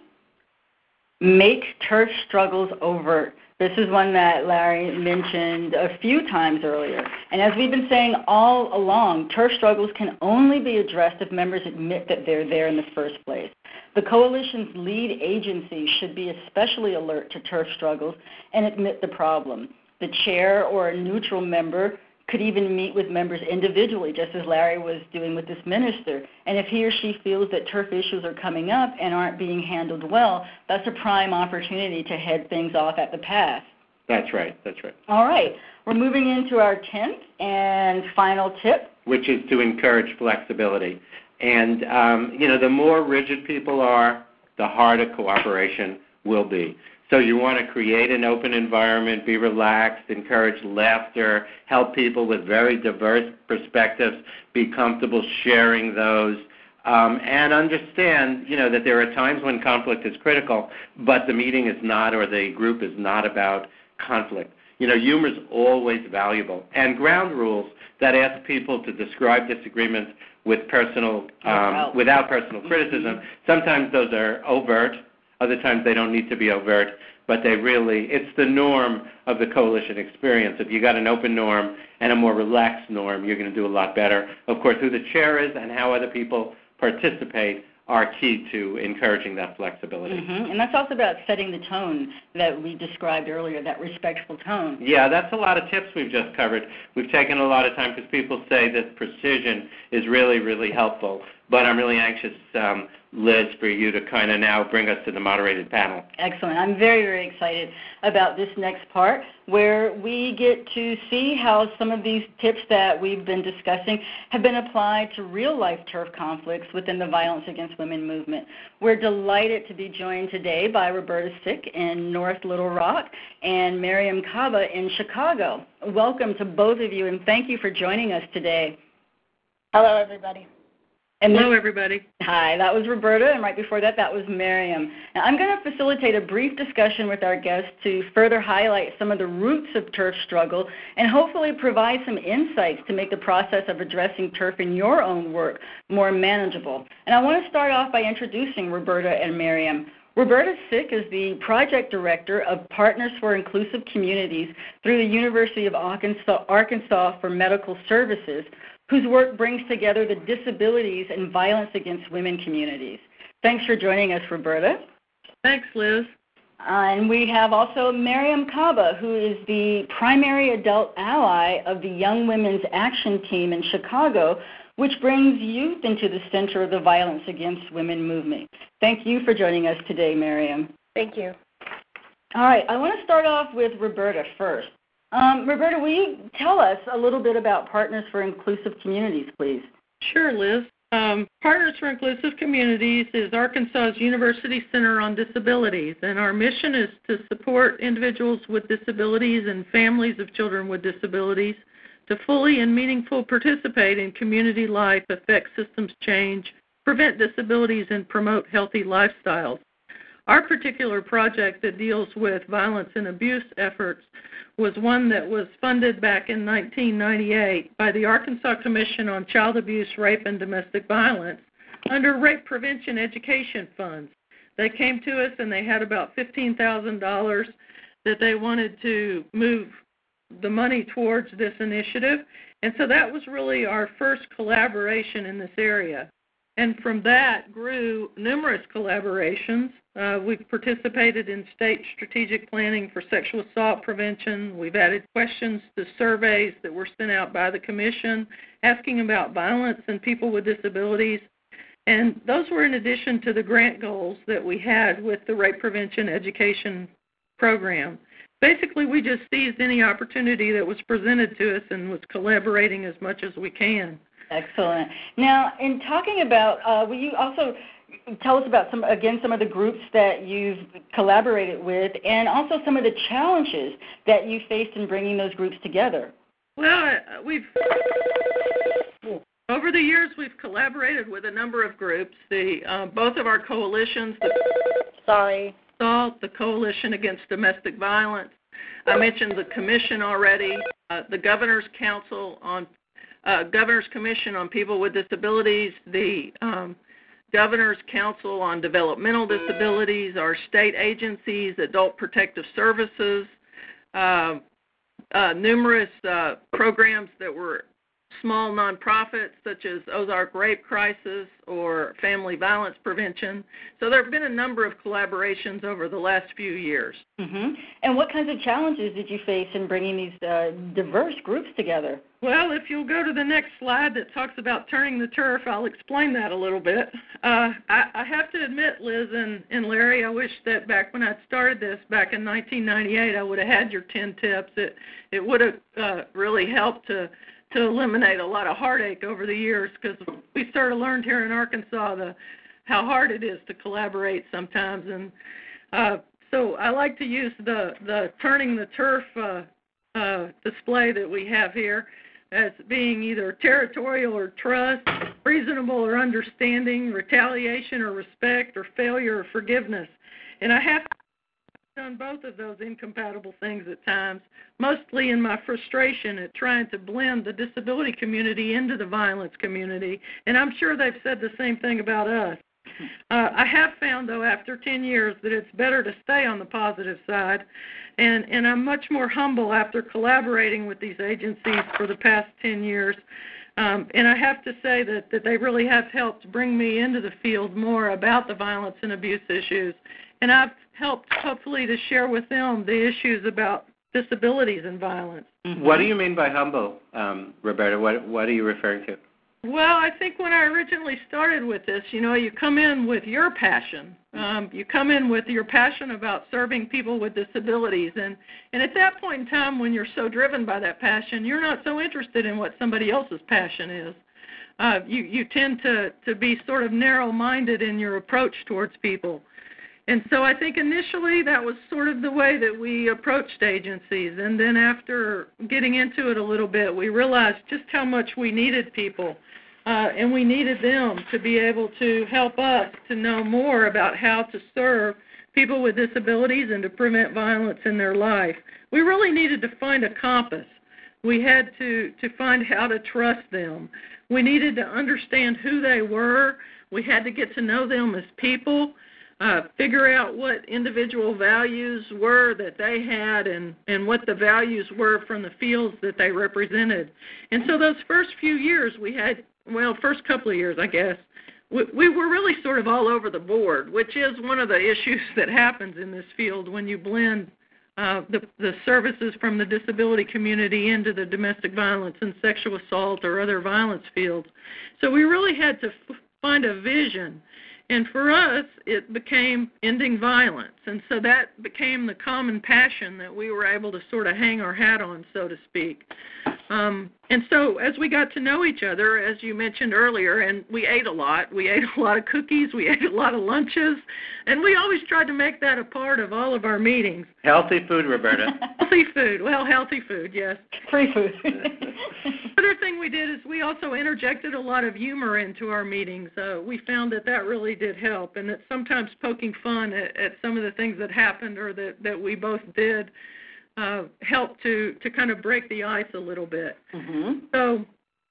Make turf struggles overt. This is one that Larry mentioned a few times earlier. And as we've been saying all along, turf struggles can only be addressed if members admit that they're there in the first place. The coalition's lead agency should be especially alert to turf struggles and admit the problem. The chair or a neutral member could even meet with members individually, just as Larry was doing with this minister. And if he or she feels that turf issues are coming up and aren't being handled well, that's a prime opportunity to head things off at the pass. That's right. All right. We're moving into our 10th and final tip, which is to encourage flexibility. And, the more rigid people are, the harder cooperation will be. So you want to create an open environment, be relaxed, encourage laughter, help people with very diverse perspectives, be comfortable sharing those, and understand, that there are times when conflict is critical, but the meeting is not, or the group is not about conflict. Humor is always valuable. And ground rules that ask people to describe disagreements with without personal criticism. Sometimes those are overt. Other times they don't need to be overt, but it's the norm of the coalition experience. If you got an open norm and a more relaxed norm, you're going to do a lot better. Of course, who the chair is and how other people participate are key to encouraging that flexibility. Mm-hmm. And that's also about setting the tone that we described earlier, that respectful tone. Yeah, that's a lot of tips we've just covered. We've taken a lot of time because people say that precision is really, really helpful. But I'm really anxious, Liz, for you to kind of now bring us to the moderated panel. Excellent. I'm very, very excited about this next part where we get to see how some of these tips that we've been discussing have been applied to real-life turf conflicts within the Violence Against Women movement. We're delighted to be joined today by Roberta Sick in North Little Rock and Miriam Kaba in Chicago. Welcome to both of you, and thank you for joining us today. Hello, everybody. Hello, everybody. Hi, that was Roberta, and right before that, that was Miriam. Now, I'm going to facilitate a brief discussion with our guests to further highlight some of the roots of turf struggle and hopefully provide some insights to make the process of addressing turf in your own work more manageable. And I want to start off by introducing Roberta and Miriam. Roberta Sick is the project director of Partners for Inclusive Communities through the University of Arkansas for Medical Services, whose work brings together the disabilities and violence against women communities. Thanks for joining us, Roberta. Thanks, Liz. And we have also Miriam Kaba, who is the primary adult ally of the Young Women's Action Team in Chicago, which brings youth into the center of the Violence Against Women movement. Thank you for joining us today, Miriam. Thank you. All right, I want to start off with Roberta first. Roberta, will you tell us a little bit about Partners for Inclusive Communities, please? Sure, Liz. Partners for Inclusive Communities is Arkansas's University Center on Disabilities, and our mission is to support individuals with disabilities and families of children with disabilities to fully and meaningfully participate in community life, affect systems change, prevent disabilities, and promote healthy lifestyles. Our particular project that deals with violence and abuse efforts was one that was funded back in 1998 by the Arkansas Commission on Child Abuse, Rape, and Domestic Violence under Rape Prevention Education Funds. They came to us and they had about $15,000 that they wanted to move the money towards this initiative. And so that was really our first collaboration in this area. And from that grew numerous collaborations. We've participated in state strategic planning for sexual assault prevention. We've added questions to surveys that were sent out by the Commission asking about violence and people with disabilities. And those were in addition to the grant goals that we had with the Rape Prevention Education Program. Basically, we just seized any opportunity that was presented to us and was collaborating as much as we can. Excellent. Now, in talking about, will you also tell us about some of the groups that you've collaborated with and also some of the challenges that you faced in bringing those groups together? Well, over the years, we've collaborated with a number of groups. Both of our coalitions, the Coalition Against Domestic Violence. I mentioned the Commission already, the Governor's Commission on People with Disabilities, the Governor's Council on Developmental Disabilities, our state agencies, Adult Protective Services, numerous programs that were small nonprofits such as Ozark Rape Crisis or Family Violence Prevention. So there have been a number of collaborations over the last few years. Mm-hmm. And what kinds of challenges did you face in bringing these diverse groups together? Well, if you'll go to the next slide that talks about turning the turf, I'll explain that a little bit. I have to admit, Liz and Larry, I wish that back when I started this back in 1998, I would have had your 10 tips. It would have really helped to to eliminate a lot of heartache over the years, because we sort of learned here in Arkansas how hard it is to collaborate sometimes. And so I like to use the Turning the Turf display that we have here as being either territorial or trust, reasonable or understanding, retaliation or respect, or failure or forgiveness. And I have done both of those incompatible things at times, mostly in my frustration at trying to blend the disability community into the violence community, and I'm sure they've said the same thing about us. I have found, though, after 10 years that it's better to stay on the positive side, and I'm much more humble after collaborating with these agencies for the past 10 years. And I have to say that they really have helped bring me into the field more about the violence and abuse issues. And I've helped, hopefully, to share with them the issues about disabilities and violence. Mm-hmm. What do you mean by humble, Roberta? What are you referring to? Well, I think when I originally started with this, you come in with your passion. You come in with your passion about serving people with disabilities. And at that point in time, when you're so driven by that passion, you're not so interested in what somebody else's passion is. You tend to be sort of narrow-minded in your approach towards people. And so I think initially that was sort of the way that we approached agencies. And then after getting into it a little bit, we realized just how much we needed people. And we needed them to be able to help us to know more about how to serve people with disabilities and to prevent violence in their life. We really needed to find a compass. We had to find how to trust them. We needed to understand who they were. We had to get to know them as people. Figure out what individual values were that they had and what the values were from the fields that they represented. And so those first few years first couple of years, I guess, we were really sort of all over the board, which is one of the issues that happens in this field when you blend the services from the disability community into the domestic violence and sexual assault or other violence fields. So we really had to find a vision. And for us, it became ending violence. And so that became the common passion that we were able to sort of hang our hat on, so to speak. And so as we got to know each other, as you mentioned earlier, and we ate a lot. We ate a lot of cookies. We ate a lot of lunches. And we always tried to make that a part of all of our meetings. Healthy food, Roberta. Healthy food. Well, healthy food, yes. Free food. Other thing we did is we also interjected a lot of humor into our meetings. We found that really did help, and that sometimes poking fun at some of the things that happened or that we both did helped to kind of break the ice a little bit. Mm-hmm. So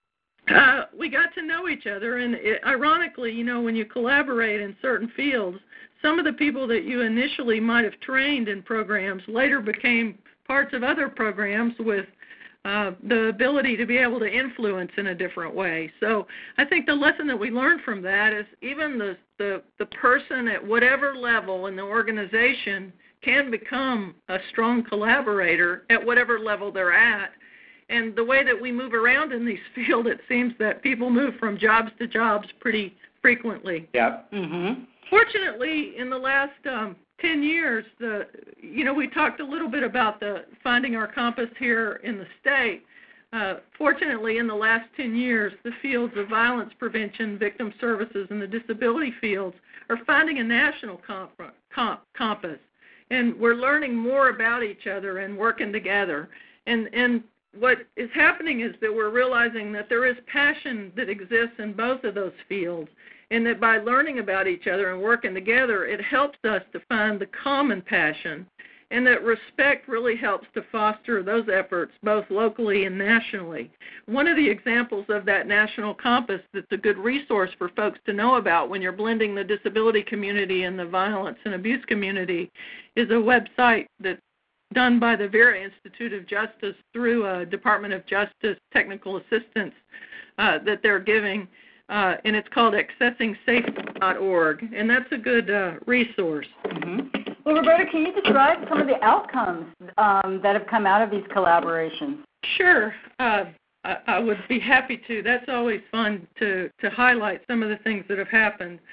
we got to know each other, and ironically, when you collaborate in certain fields, some of the people that you initially might have trained in programs later became parts of other programs with the ability to be able to influence in a different way. So I think the lesson that we learned from that is even the person at whatever level in the organization can become a strong collaborator at whatever level they're at. And the way that we move around in these fields, it seems that people move from jobs to jobs pretty frequently. Yep. Mm-hmm. Fortunately, in the last 10 years, we talked a little bit about the finding our compass here in the state. Fortunately, in the last 10 years, the fields of violence prevention, victim services, and the disability fields are finding a national compass. And we're learning more about each other and working together. And what is happening is that we're realizing that there is passion that exists in both of those fields, and that by learning about each other and working together, it helps us to find the common passion, and that respect really helps to foster those efforts both locally and nationally. One of the examples of that national compass that's a good resource for folks to know about when you're blending the disability community and the violence and abuse community is a website that's done by the Vera Institute of Justice through Department of Justice technical assistance that they're giving, and it's called accessingsafety.org, and that's a good resource. Mm-hmm. Well, Roberta, can you describe some of the outcomes that have come out of these collaborations? Sure. I would be happy to. That's always fun to highlight some of the things that have happened.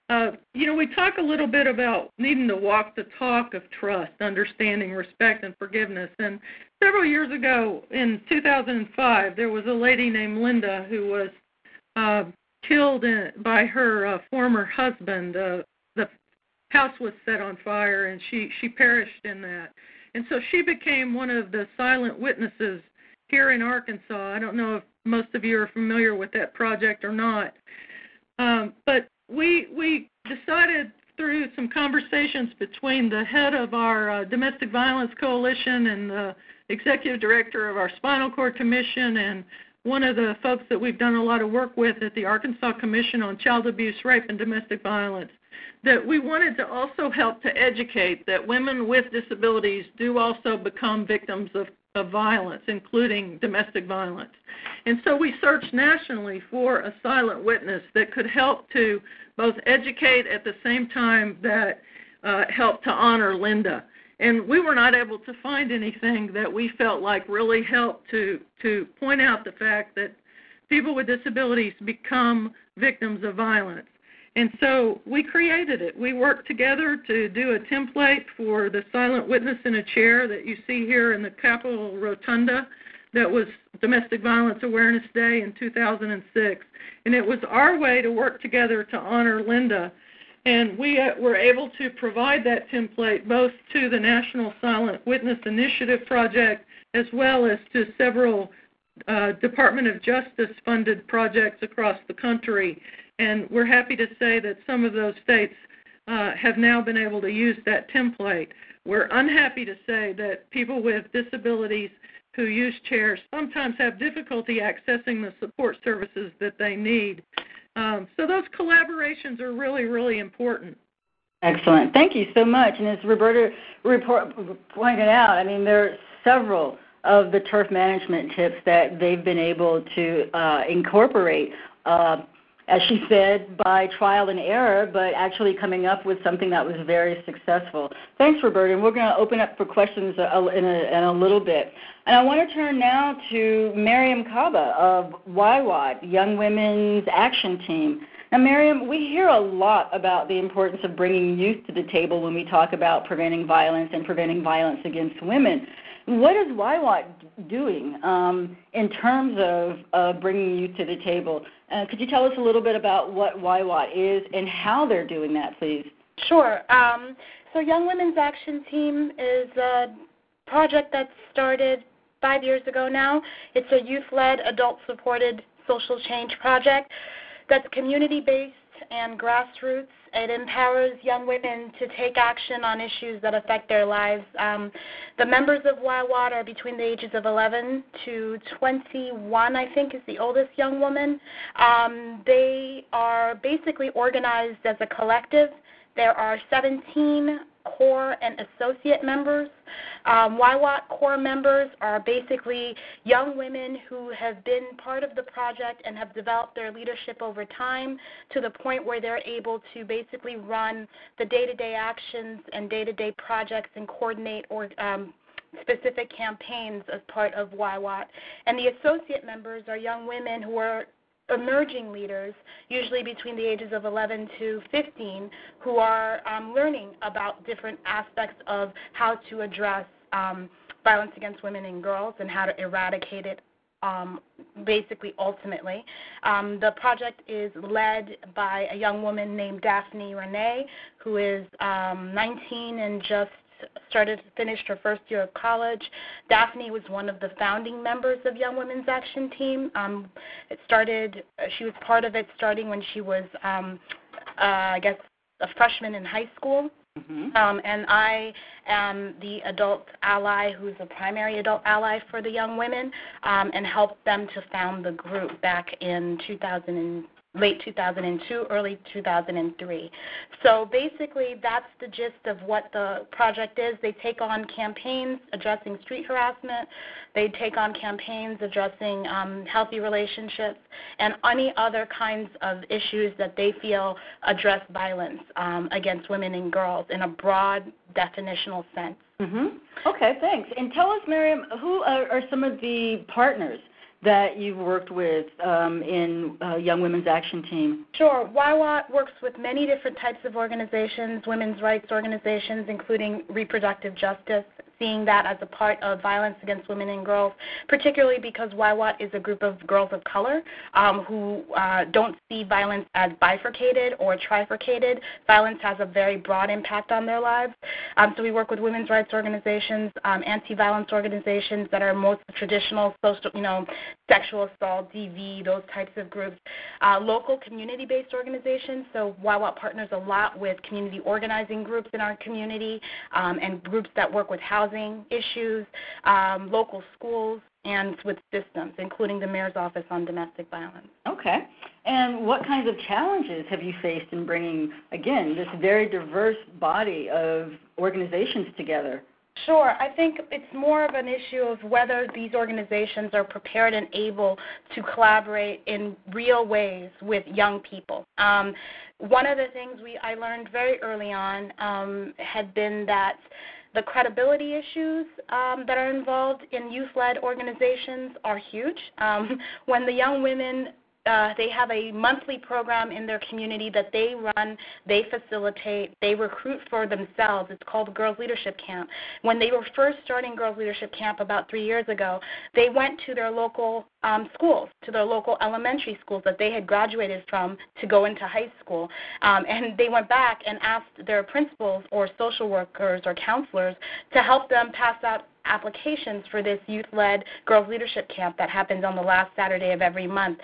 We talk a little bit about needing to walk the talk of trust, understanding, respect, and forgiveness. And several years ago, in 2005, there was a lady named Linda who was killed by her former husband. The house was set on fire, and she perished in that. And so she became one of the silent witnesses here in Arkansas. I don't know if most of you are familiar with that project or not. But we decided through some conversations between the head of our Domestic Violence Coalition and the executive director of our Spinal Cord Commission and one of the folks that we've done a lot of work with at the Arkansas Commission on Child Abuse, Rape, and Domestic Violence, that we wanted to also help to educate that women with disabilities do also become victims of violence, including domestic violence. And so we searched nationally for a silent witness that could help to both educate at the same time that helped to honor Linda. And we were not able to find anything that we felt like really helped to point out the fact that people with disabilities become victims of violence. And so we created it. We worked together to do a template for the silent witness in a chair that you see here in the Capitol Rotunda. That was Domestic Violence Awareness Day in 2006. And it was our way to work together to honor Linda. And we were able to provide that template both to the National Silent Witness Initiative Project as well as to several Department of Justice funded projects across the country. And we're happy to say that some of those states have now been able to use that template. We're unhappy to say that people with disabilities who use chairs sometimes have difficulty accessing the support services that they need. So those collaborations are really, really important. Excellent. Thank you so much. And as Roberta pointed out, I mean, there are several of the turf management tips that they've been able to incorporate, as she said, by trial and error, but actually coming up with something that was very successful. Thanks, Roberta. And we're going to open up for questions in a little bit. And I want to turn now to Miriam Kaba of YWAT, Young Women's Action Team. Now, Miriam, we hear a lot about the importance of bringing youth to the table when we talk about preventing violence and preventing violence against women. What is YWAT doing in terms of bringing youth to the table? Could you tell us a little bit about what YWAT is and how they're doing that, please? Sure. So Young Women's Action Team is a project that started 5 years ago now. It's a youth-led, adult-supported social change project that's community-based and grassroots. It empowers young women to take action on issues that affect their lives. The members of YWAT are between the ages of 11 to 21, I think, is the oldest young woman. They are basically organized as a collective. There are 17 core and associate members. YWAT core members are basically young women who have been part of the project and have developed their leadership over time to the point where they're able to basically run the day-to-day actions and day-to-day projects and coordinate or specific campaigns as part of YWAT. And the associate members are young women who are emerging leaders, usually between the ages of 11 to 15, who are learning about different aspects of how to address violence against women and girls and how to eradicate it basically ultimately. The project is led by a young woman named Daphne Renee, who is 19 and just finished her first year of college. Daphne was one of the founding members of Young Women's Action Team. She was part of it starting when she was, I guess, a freshman in high school. Mm-hmm. And I am the adult ally who's a primary adult ally for the young women and helped them to found the group back in late 2002, early 2003. So basically that's the gist of what the project is. They take on campaigns addressing street harassment. They take on campaigns addressing healthy relationships and any other kinds of issues that they feel address violence against women and girls in a broad definitional sense. Mm-hmm. Okay, thanks. And tell us, Miriam, who are some of the partners that you've worked with in Young Women's Action Team? Sure. YWAT works with many different types of organizations, women's rights organizations, including reproductive justice, seeing that as a part of violence against women and girls, particularly because YWAT is a group of girls of color who don't see violence as bifurcated or trifurcated. Violence has a very broad impact on their lives. So we work with women's rights organizations, anti-violence organizations that are most traditional, social, sexual assault, DV, those types of groups. Local community-based organizations, so YWAT partners a lot with community organizing groups in our community and groups that work with housing issues, local schools, and with systems, including the Mayor's Office on Domestic Violence. Okay. And what kinds of challenges have you faced in bringing, again, this very diverse body of organizations together? Sure. I think it's more of an issue of whether these organizations are prepared and able to collaborate in real ways with young people. One of the things I learned very early on had been that the credibility issues that are involved in youth-led organizations are huge. When the young women they have a monthly program in their community that they run, they facilitate, they recruit for themselves. It's called Girls Leadership Camp. When they were first starting Girls Leadership Camp about 3 years ago, they went to their local schools, to their local elementary schools that they had graduated from to go into high school. And they went back and asked their principals or social workers or counselors to help them pass out applications for this youth-led Girls Leadership Camp that happens on the last Saturday of every month,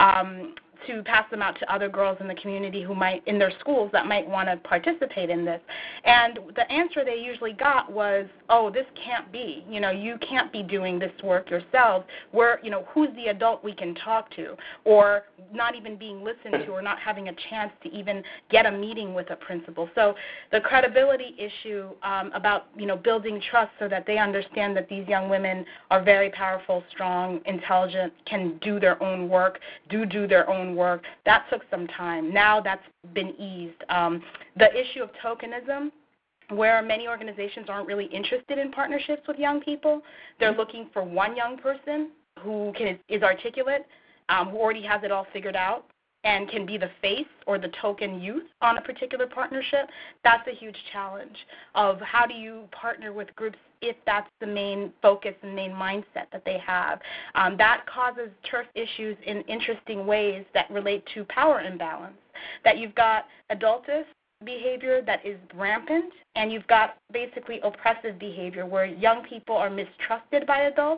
to pass them out to other girls in the community who might, in their schools, that might want to participate in this. And the answer they usually got was, oh, this can't be. You can't be doing this work yourselves. Who's the adult we can talk to? Or not even being listened to, or not having a chance to even get a meeting with a principal. So the credibility issue about, building trust so that they understand that these young women are very powerful, strong, intelligent, can do their own work, do their own work. That took some time. Now that's been eased. The issue of tokenism, where many organizations aren't really interested in partnerships with young people. They're looking for one young person who is articulate, who already has it all figured out, and can be the face or the token youth on a particular partnership. That's a huge challenge of how do you partner with groups if that's the main focus and main mindset that they have. That causes turf issues in interesting ways that relate to power imbalance, that you've got adultist behavior that is rampant, and you've got basically oppressive behavior where young people are mistrusted by adults,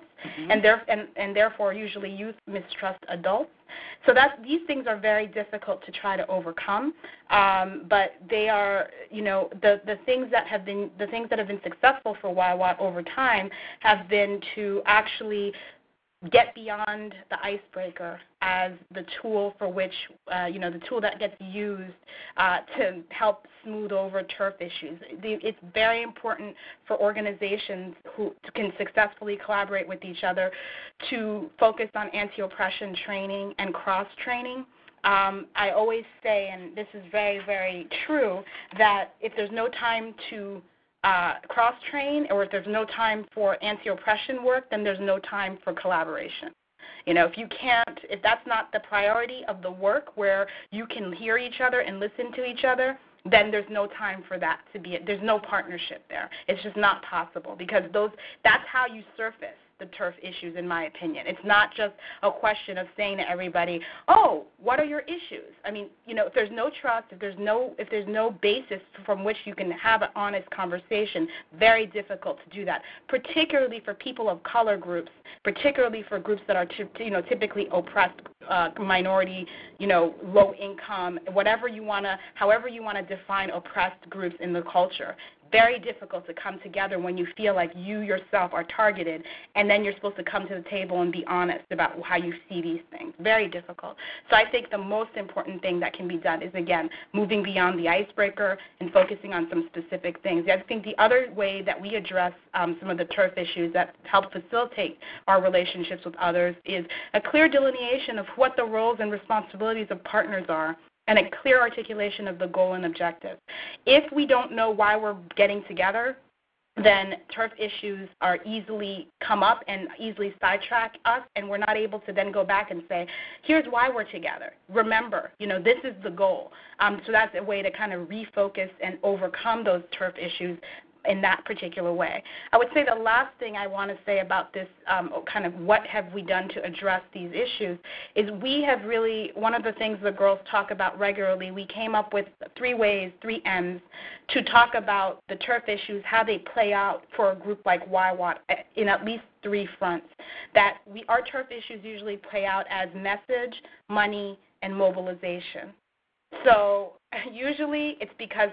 and therefore usually youth mistrust adults. So these things are very difficult to try to overcome, but they are, the things that have been successful for YWAT over time have been to actually get beyond the icebreaker as the tool for which, the tool that gets used to help smooth over turf issues. It's very important for organizations who can successfully collaborate with each other to focus on anti-oppression training and cross-training. I always say, and this is very, very true, that if there's no time to cross-train, or if there's no time for anti-oppression work, then there's no time for collaboration. If that's not the priority of the work where you can hear each other and listen to each other, then there's no time for that to be, there's no partnership there. It's just not possible, because that's how you surface the turf issues, in my opinion. It's not just a question of saying to everybody, oh, what are your issues? I mean, if there's no trust, if there's no basis from which you can have an honest conversation, very difficult to do that, particularly for people of color groups, particularly for groups that are typically oppressed, minority, low income, however you want to define oppressed groups in the culture. Very difficult to come together when you feel like you yourself are targeted, and then you're supposed to come to the table and be honest about how you see these things. Very difficult. So I think the most important thing that can be done is, again, moving beyond the icebreaker and focusing on some specific things. I think the other way that we address some of the turf issues that help facilitate our relationships with others is a clear delineation of what the roles and responsibilities of partners are, and a clear articulation of the goal and objective. If we don't know why we're getting together, then turf issues are easily come up and easily sidetrack us, and we're not able to then go back and say, here's why we're together. Remember, this is the goal. So that's a way to kind of refocus and overcome those turf issues in that particular way. I would say the last thing I want to say about this kind of what have we done to address these issues is we have really, one of the things the girls talk about regularly, we came up with 3 ways, 3 M's, to talk about the turf issues, how they play out for a group like YWAT in at least 3 fronts. That our turf issues usually play out as message, money, and mobilization. So usually it's because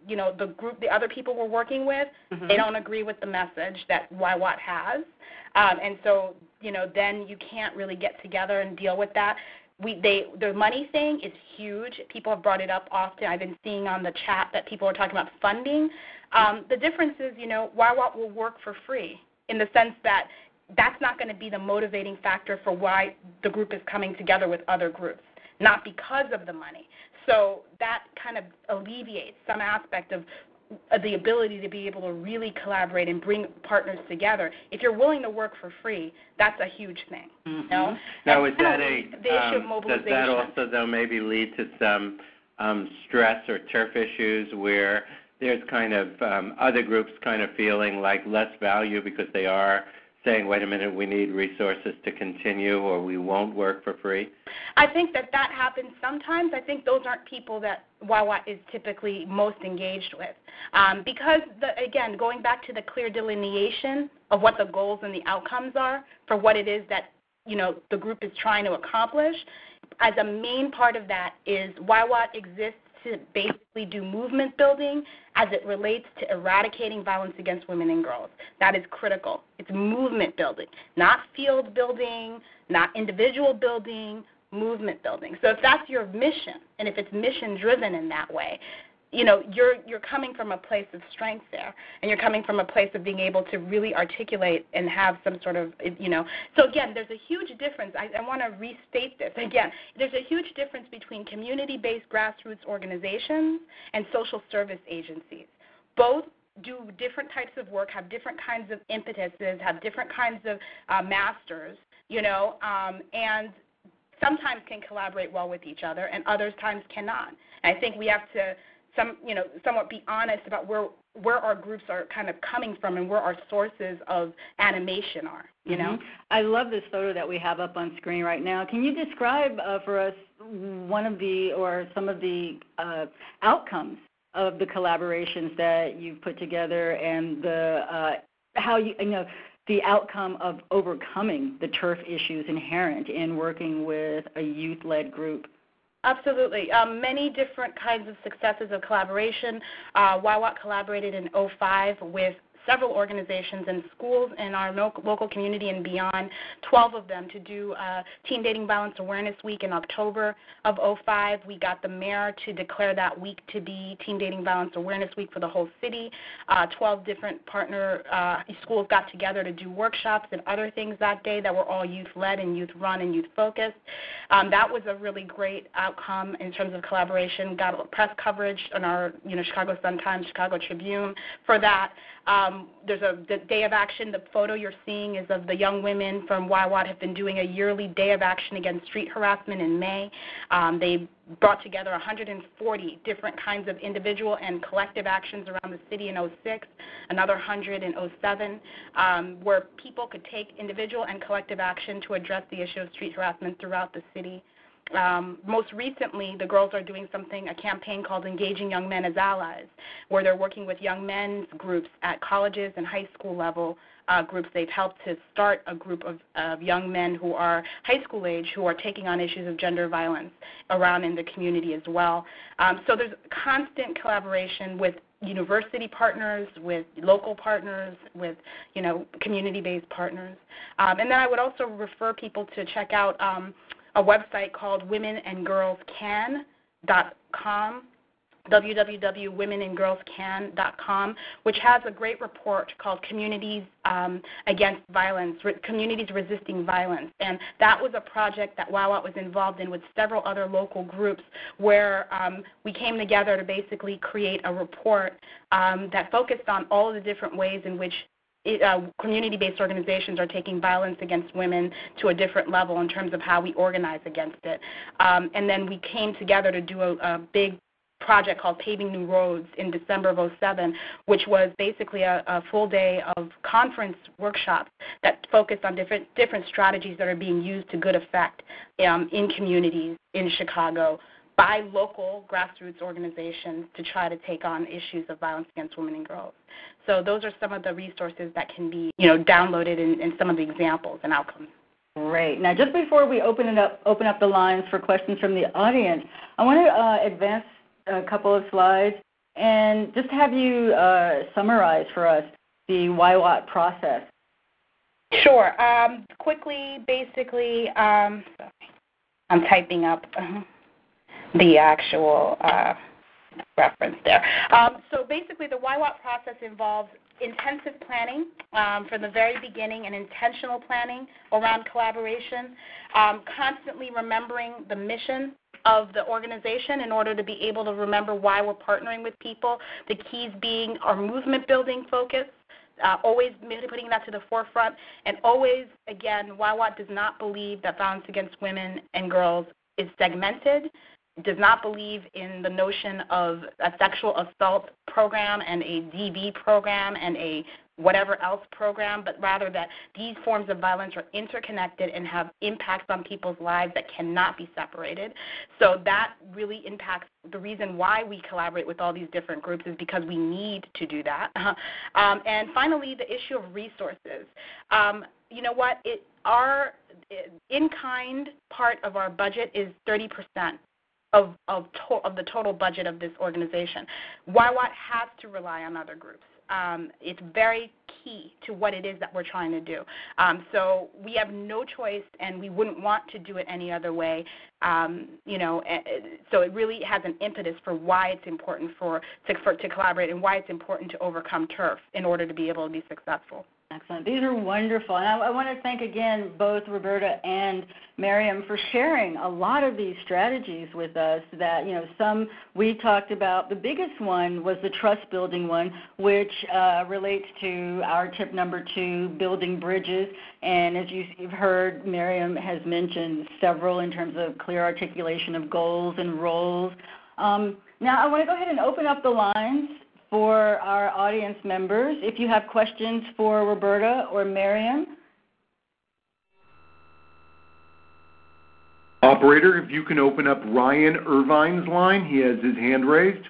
the other people we're working with, they don't agree with the message that YWAT has. And so, then you can't really get together and deal with that. The money thing is huge. People have brought it up often. I've been seeing on the chat that people are talking about funding. The difference is, YWAT will work for free in the sense that that's not going to be the motivating factor for why the group is coming together with other groups, not because of the money. So that kind of alleviates some aspect of the ability to be able to really collaborate and bring partners together. If you're willing to work for free, that's a huge thing. Now, and is that the issue of mobilization. Does that also, though, maybe lead to some stress or turf issues where there's kind of other groups kind of feeling like less value because they are saying, wait a minute, we need resources to continue or we won't work for free? I think that happens sometimes. I think those aren't people that YWAT is typically most engaged with. Because, again, going back to the clear delineation of what the goals and the outcomes are for what it is that, the group is trying to accomplish, as a main part of that is YWAT exists to basically do movement building as it relates to eradicating violence against women and girls. That is critical. It's movement building, not field building, not individual building, movement building. So if that's your mission, and if it's mission-driven in that way, you're coming from a place of strength there, and you're coming from a place of being able to really articulate and have some sort of, So again, there's a huge difference. I want to restate this. Again, there's a huge difference between community-based grassroots organizations and social service agencies. Both do different types of work, have different kinds of impetuses, have different kinds of masters, and sometimes can collaborate well with each other, and other times cannot. And I think we have to somewhat be honest about where our groups are kind of coming from and where our sources of animation are, I love this photo that we have up on screen right now. Can you describe for us some of the outcomes of the collaborations that you've put together and the outcome of overcoming the turf issues inherent in working with a youth-led group? Absolutely. Many different kinds of successes of collaboration. YWAT collaborated in 2005 with several organizations and schools in our local community and beyond, 12 of them, to do Teen Dating Violence Awareness Week in October of 2005. We got the mayor to declare that week to be Teen Dating Violence Awareness Week for the whole city. 12 different partner schools got together to do workshops and other things that day that were all youth-led and youth-run and youth-focused. That was a really great outcome in terms of collaboration. Got press coverage on our Chicago Sun-Times, Chicago Tribune for that. There's the Day of Action. The photo you're seeing is of the young women from YWAT have been doing a yearly Day of Action against street harassment in May. They brought together 140 different kinds of individual and collective actions around the city in 2006, another 100 in 2007, where people could take individual and collective action to address the issue of street harassment throughout the city. Most recently, the girls are doing a campaign called Engaging Young Men as Allies, where they're working with young men's groups at colleges and high school level groups. They've helped to start a group of young men who are high school age who are taking on issues of gender violence around in the community as well. So there's constant collaboration with university partners, with local partners, with community-based partners. And then I would also refer people to check out a website called womenandgirlscan.com, www.womenandgirlscan.com, which has a great report called Communities Against Violence, Communities Resisting Violence. And that was a project that WYWOT was involved in with several other local groups where we came together to basically create a report that focused on all of the different ways in which community-based organizations are taking violence against women to a different level in terms of how we organize against it. And then we came together to do a big project called Paving New Roads in December of 2007, which was basically a full day of conference workshops that focused on different strategies that are being used to good effect in communities in Chicago by local grassroots organizations to try to take on issues of violence against women and girls. So those are some of the resources that can be, downloaded in some of the examples and outcomes. Great. Now, just before we open up the lines for questions from the audience, I want to advance a couple of slides and just have you summarize for us the WYWOT process. Sure. Quickly, basically, I'm typing up the actual reference there. So basically, the WYWOT process involves intensive planning from the very beginning and intentional planning around collaboration, constantly remembering the mission of the organization in order to be able to remember why we're partnering with people, the keys being our movement building focus, always putting that to the forefront, and always, again, WYWOT does not believe that violence against women and girls is segmented, does not believe in the notion of a sexual assault program and a DV program and a whatever else program, but rather that these forms of violence are interconnected and have impacts on people's lives that cannot be separated. So that really impacts the reason why we collaborate with all these different groups is because we need to do that. And finally, the issue of resources. You know what? Our in-kind part of our budget is 30% of the total budget of this organization. WYWOT has to rely on other groups. It's very key to what it is that we're trying to do. So we have no choice, and we wouldn't want to do it any other way. So it really has an impetus for why it's important to collaborate and why it's important to overcome turf in order to be able to be successful. Excellent. These are wonderful. And I want to thank again both Roberta and Miriam for sharing a lot of these strategies with us that, some we talked about. The biggest one was the trust building one, which relates to our tip number 2, building bridges. And as you've heard, Miriam has mentioned several in terms of clear articulation of goals and roles. Now I want to go ahead and open up the lines for our audience members. If you have questions for Roberta or Miriam. Operator, if you can open up Ryan Irvine's line. He has his hand raised.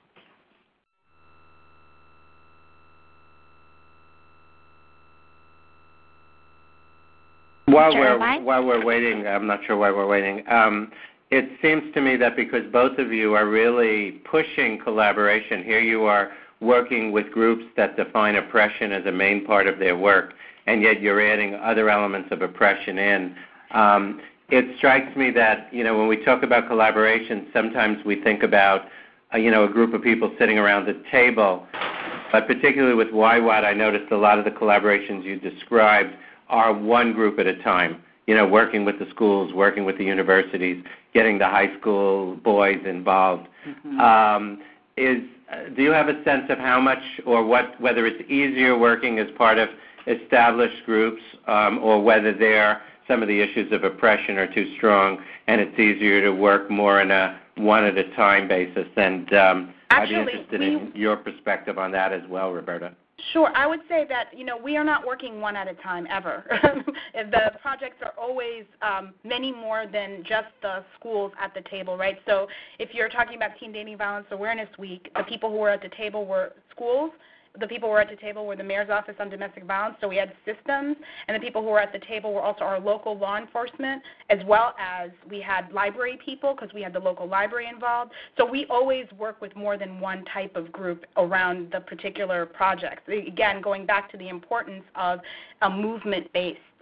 While we're waiting, I'm not sure why we're waiting. It seems to me that because both of you are really pushing collaboration, here you are working with groups that define oppression as a main part of their work, and yet you're adding other elements of oppression in. It strikes me that, when we talk about collaboration, sometimes we think about, a group of people sitting around the table, but particularly with WYWOT, I noticed a lot of the collaborations you described are one group at a time. Working with the schools, working with the universities, getting the high school boys involved. Mm-hmm. Do you have a sense of how much or whether it's easier working as part of established groups or whether some of the issues of oppression are too strong and it's easier to work more on a one-at-a-time basis? And I'd be interested in your perspective on that as well, Roberta. Sure. I would say that, we are not working one at a time ever. The projects are always many more than just the schools at the table, right? So if you're talking about Teen Dating Violence Awareness Week, the people who were at the table were schools. The people who were at the table were the Mayor's Office on Domestic Violence, so we had systems, and the people who were at the table were also our local law enforcement, as well as we had library people because we had the local library involved. So we always work with more than one type of group around the particular project. Again, going back to the importance of a movement-based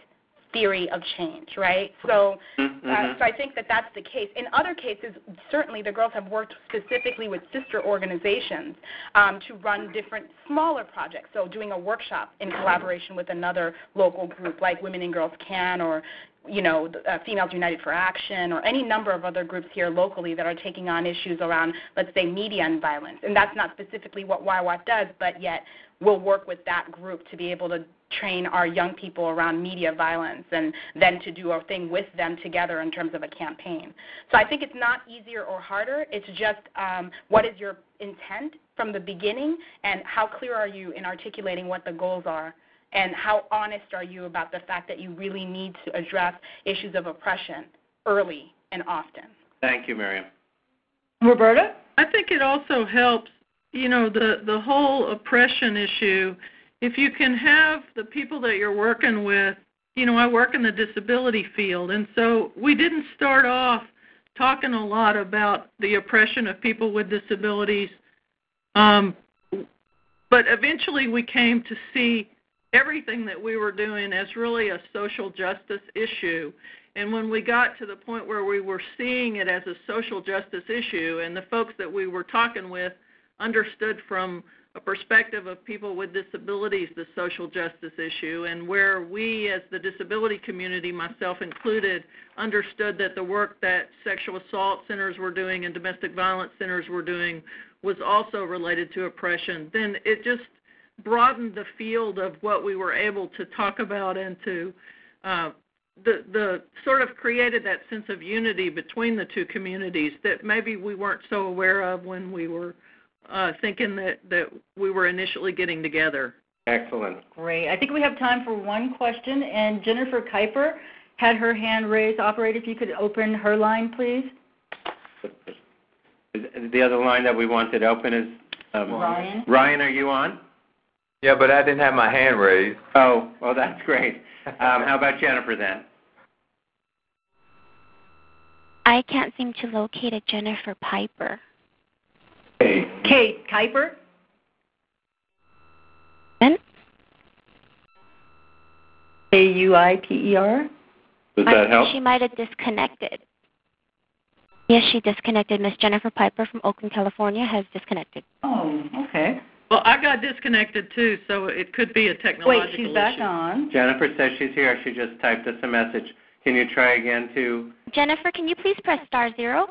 theory of change, right? So, so I think that that's the case. In other cases, certainly the girls have worked specifically with sister organizations to run different smaller projects. So doing a workshop in collaboration with another local group like Women and Girls Can, or Females United for Action, or any number of other groups here locally that are taking on issues around, let's say, media and violence. And that's not specifically what YWAT does, but yet we'll work with that group to be able to train our young people around media violence and then to do a thing with them together in terms of a campaign. So I think it's not easier or harder. It's just what is your intent from the beginning, and how clear are you in articulating what the goals are, and how honest are you about the fact that you really need to address issues of oppression early and often. Thank you, Miriam. Roberta? I think it also helps, the whole oppression issue. If you can have the people that you're working with, I work in the disability field, and so we didn't start off talking a lot about the oppression of people with disabilities, but eventually we came to see everything that we were doing as really a social justice issue. And when we got to the point where we were seeing it as a social justice issue, and the folks that we were talking with understood from a perspective of people with disabilities the social justice issue, and where we as the disability community, myself included, understood that the work that sexual assault centers were doing and domestic violence centers were doing was also related to oppression, then it just broadened the field of what we were able to talk about, and to the sort of created that sense of unity between the two communities that maybe we weren't so aware of when we were thinking that we were initially getting together. Excellent. Great. I think we have time for one question, and Jennifer Kuiper had her hand raised. Operator, if you could open her line, please. The other line that we wanted open is Ryan. Ryan, are you on? Yeah, but I didn't have my hand raised. Oh, well, that's great. How about Jennifer then? I can't seem to locate a Jennifer Piper. Kate Kuiper? Kuiper? Does that help? She might have disconnected. Yes, she disconnected. Miss Jennifer Piper from Oakland, California has disconnected. Oh, okay. Well, I got disconnected too, so it could be a technological issue. Wait, she's back on. Jennifer says she's here. She just typed us a message. Can you try again to... Jennifer, can you please press *0?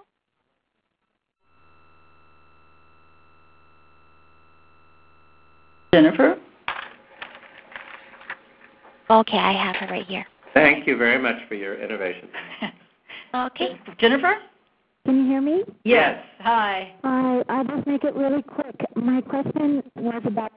Jennifer? Okay, I have her right here. Thank you very much for your innovation. Okay. Jennifer? Can you hear me? Yes. Hi. Hi. I'll just make it really quick. My question was about...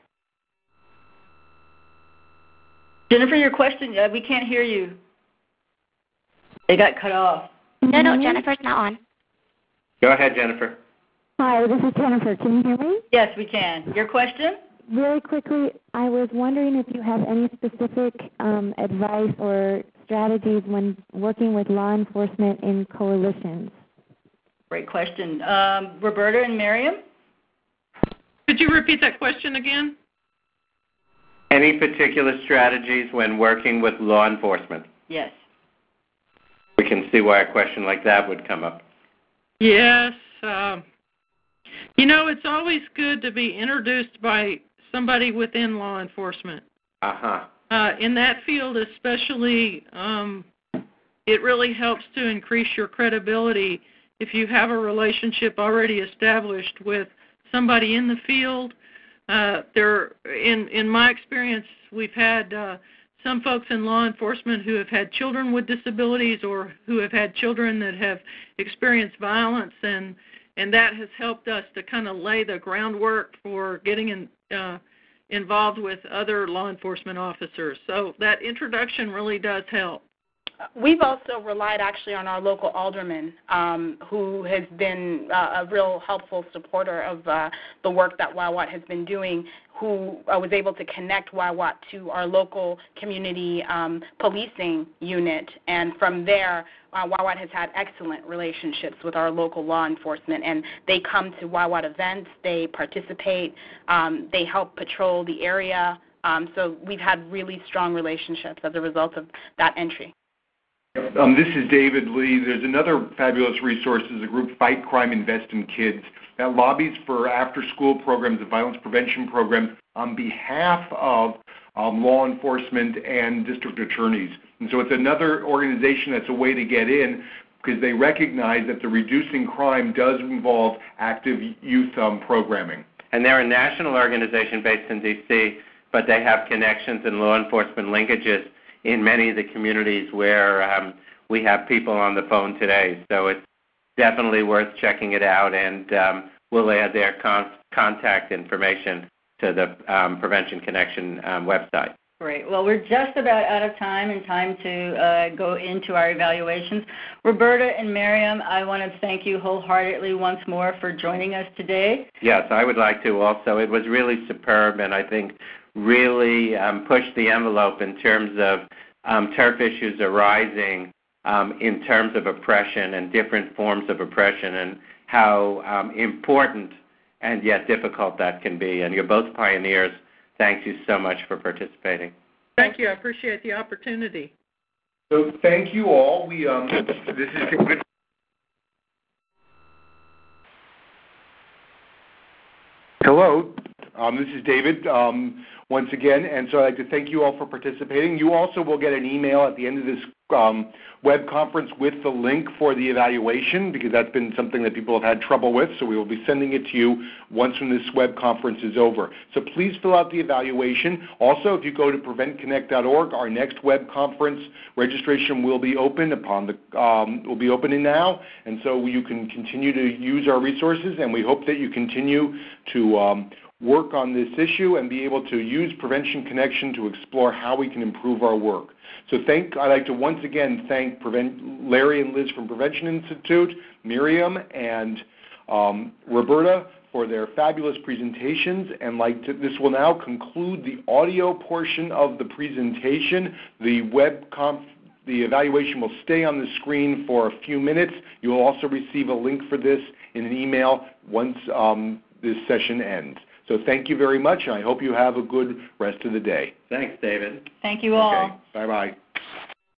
Jennifer, your question, we can't hear you. They got cut off. No, Jennifer's not on. Go ahead, Jennifer. Hi, this is Jennifer. Can you hear me? Yes, we can. Your question? Really quickly, I was wondering if you have any specific advice or strategies when working with law enforcement in coalitions. Great question. Roberta and Miriam? Could you repeat that question again? Any particular strategies when working with law enforcement? Yes. We can see why a question like that would come up. Yes. It's always good to be introduced by somebody within law enforcement. In that field especially, it really helps to increase your credibility if you have a relationship already established with somebody in the field. In my experience, we've had some folks in law enforcement who have had children with disabilities or who have had children that have experienced violence, and that has helped us to kind of lay the groundwork for getting involved with other law enforcement officers. So that introduction really does help. We've also relied actually on our local alderman, who has been a real helpful supporter of the work that YWAT has been doing, who was able to connect YWAT to our local community policing unit. And from there, YWAT has had excellent relationships with our local law enforcement, and they come to YWAT events, they participate, they help patrol the area So we've had really strong relationships as a result of that entry. This is David Lee. There's another fabulous resource, is the group Fight Crime, Invest in Kids, that lobbies for after-school programs and violence prevention programs on behalf of law enforcement and district attorneys. And so it's another organization that's a way to get in, because they recognize that the reducing crime does involve active youth programming. And they're a national organization based in D.C., but they have connections and law enforcement linkages in many of the communities where we have people on the phone today. So it's definitely worth checking it out, and we'll add their contact information to the Prevention Connection website. Great. Well, we're just about out of time and time to go into our evaluations. Roberta and Miriam, I want to thank you wholeheartedly once more for joining us today. Yes, I would like to also. It was really superb, and I think really pushed the envelope in terms of turf issues arising in terms of oppression and different forms of oppression, and how important and yet difficult that can be. And you're both pioneers. Thank you so much for participating. Thank you. I appreciate the opportunity. So thank you all. This is David. Hello. This is David once again, and so I'd like to thank you all for participating. You also will get an email at the end of this web conference with the link for the evaluation, because that's been something that people have had trouble with, so we will be sending it to you once when this web conference is over. So please fill out the evaluation. Also, if you go to PreventConnect.org, our next web conference registration will be open will be opening now, and so you can continue to use our resources, and we hope that you continue to work on this issue and be able to use Prevention Connection to explore how we can improve our work. So I'd like to once again thank Larry and Liz from Prevention Institute, Miriam and Roberta for their fabulous presentations, and this will now conclude the audio portion of the presentation. The evaluation will stay on the screen for a few minutes. You will also receive a link for this in an email once this session ends. So thank you very much, and I hope you have a good rest of the day. Thanks, David. Thank you all. Okay. Bye-bye.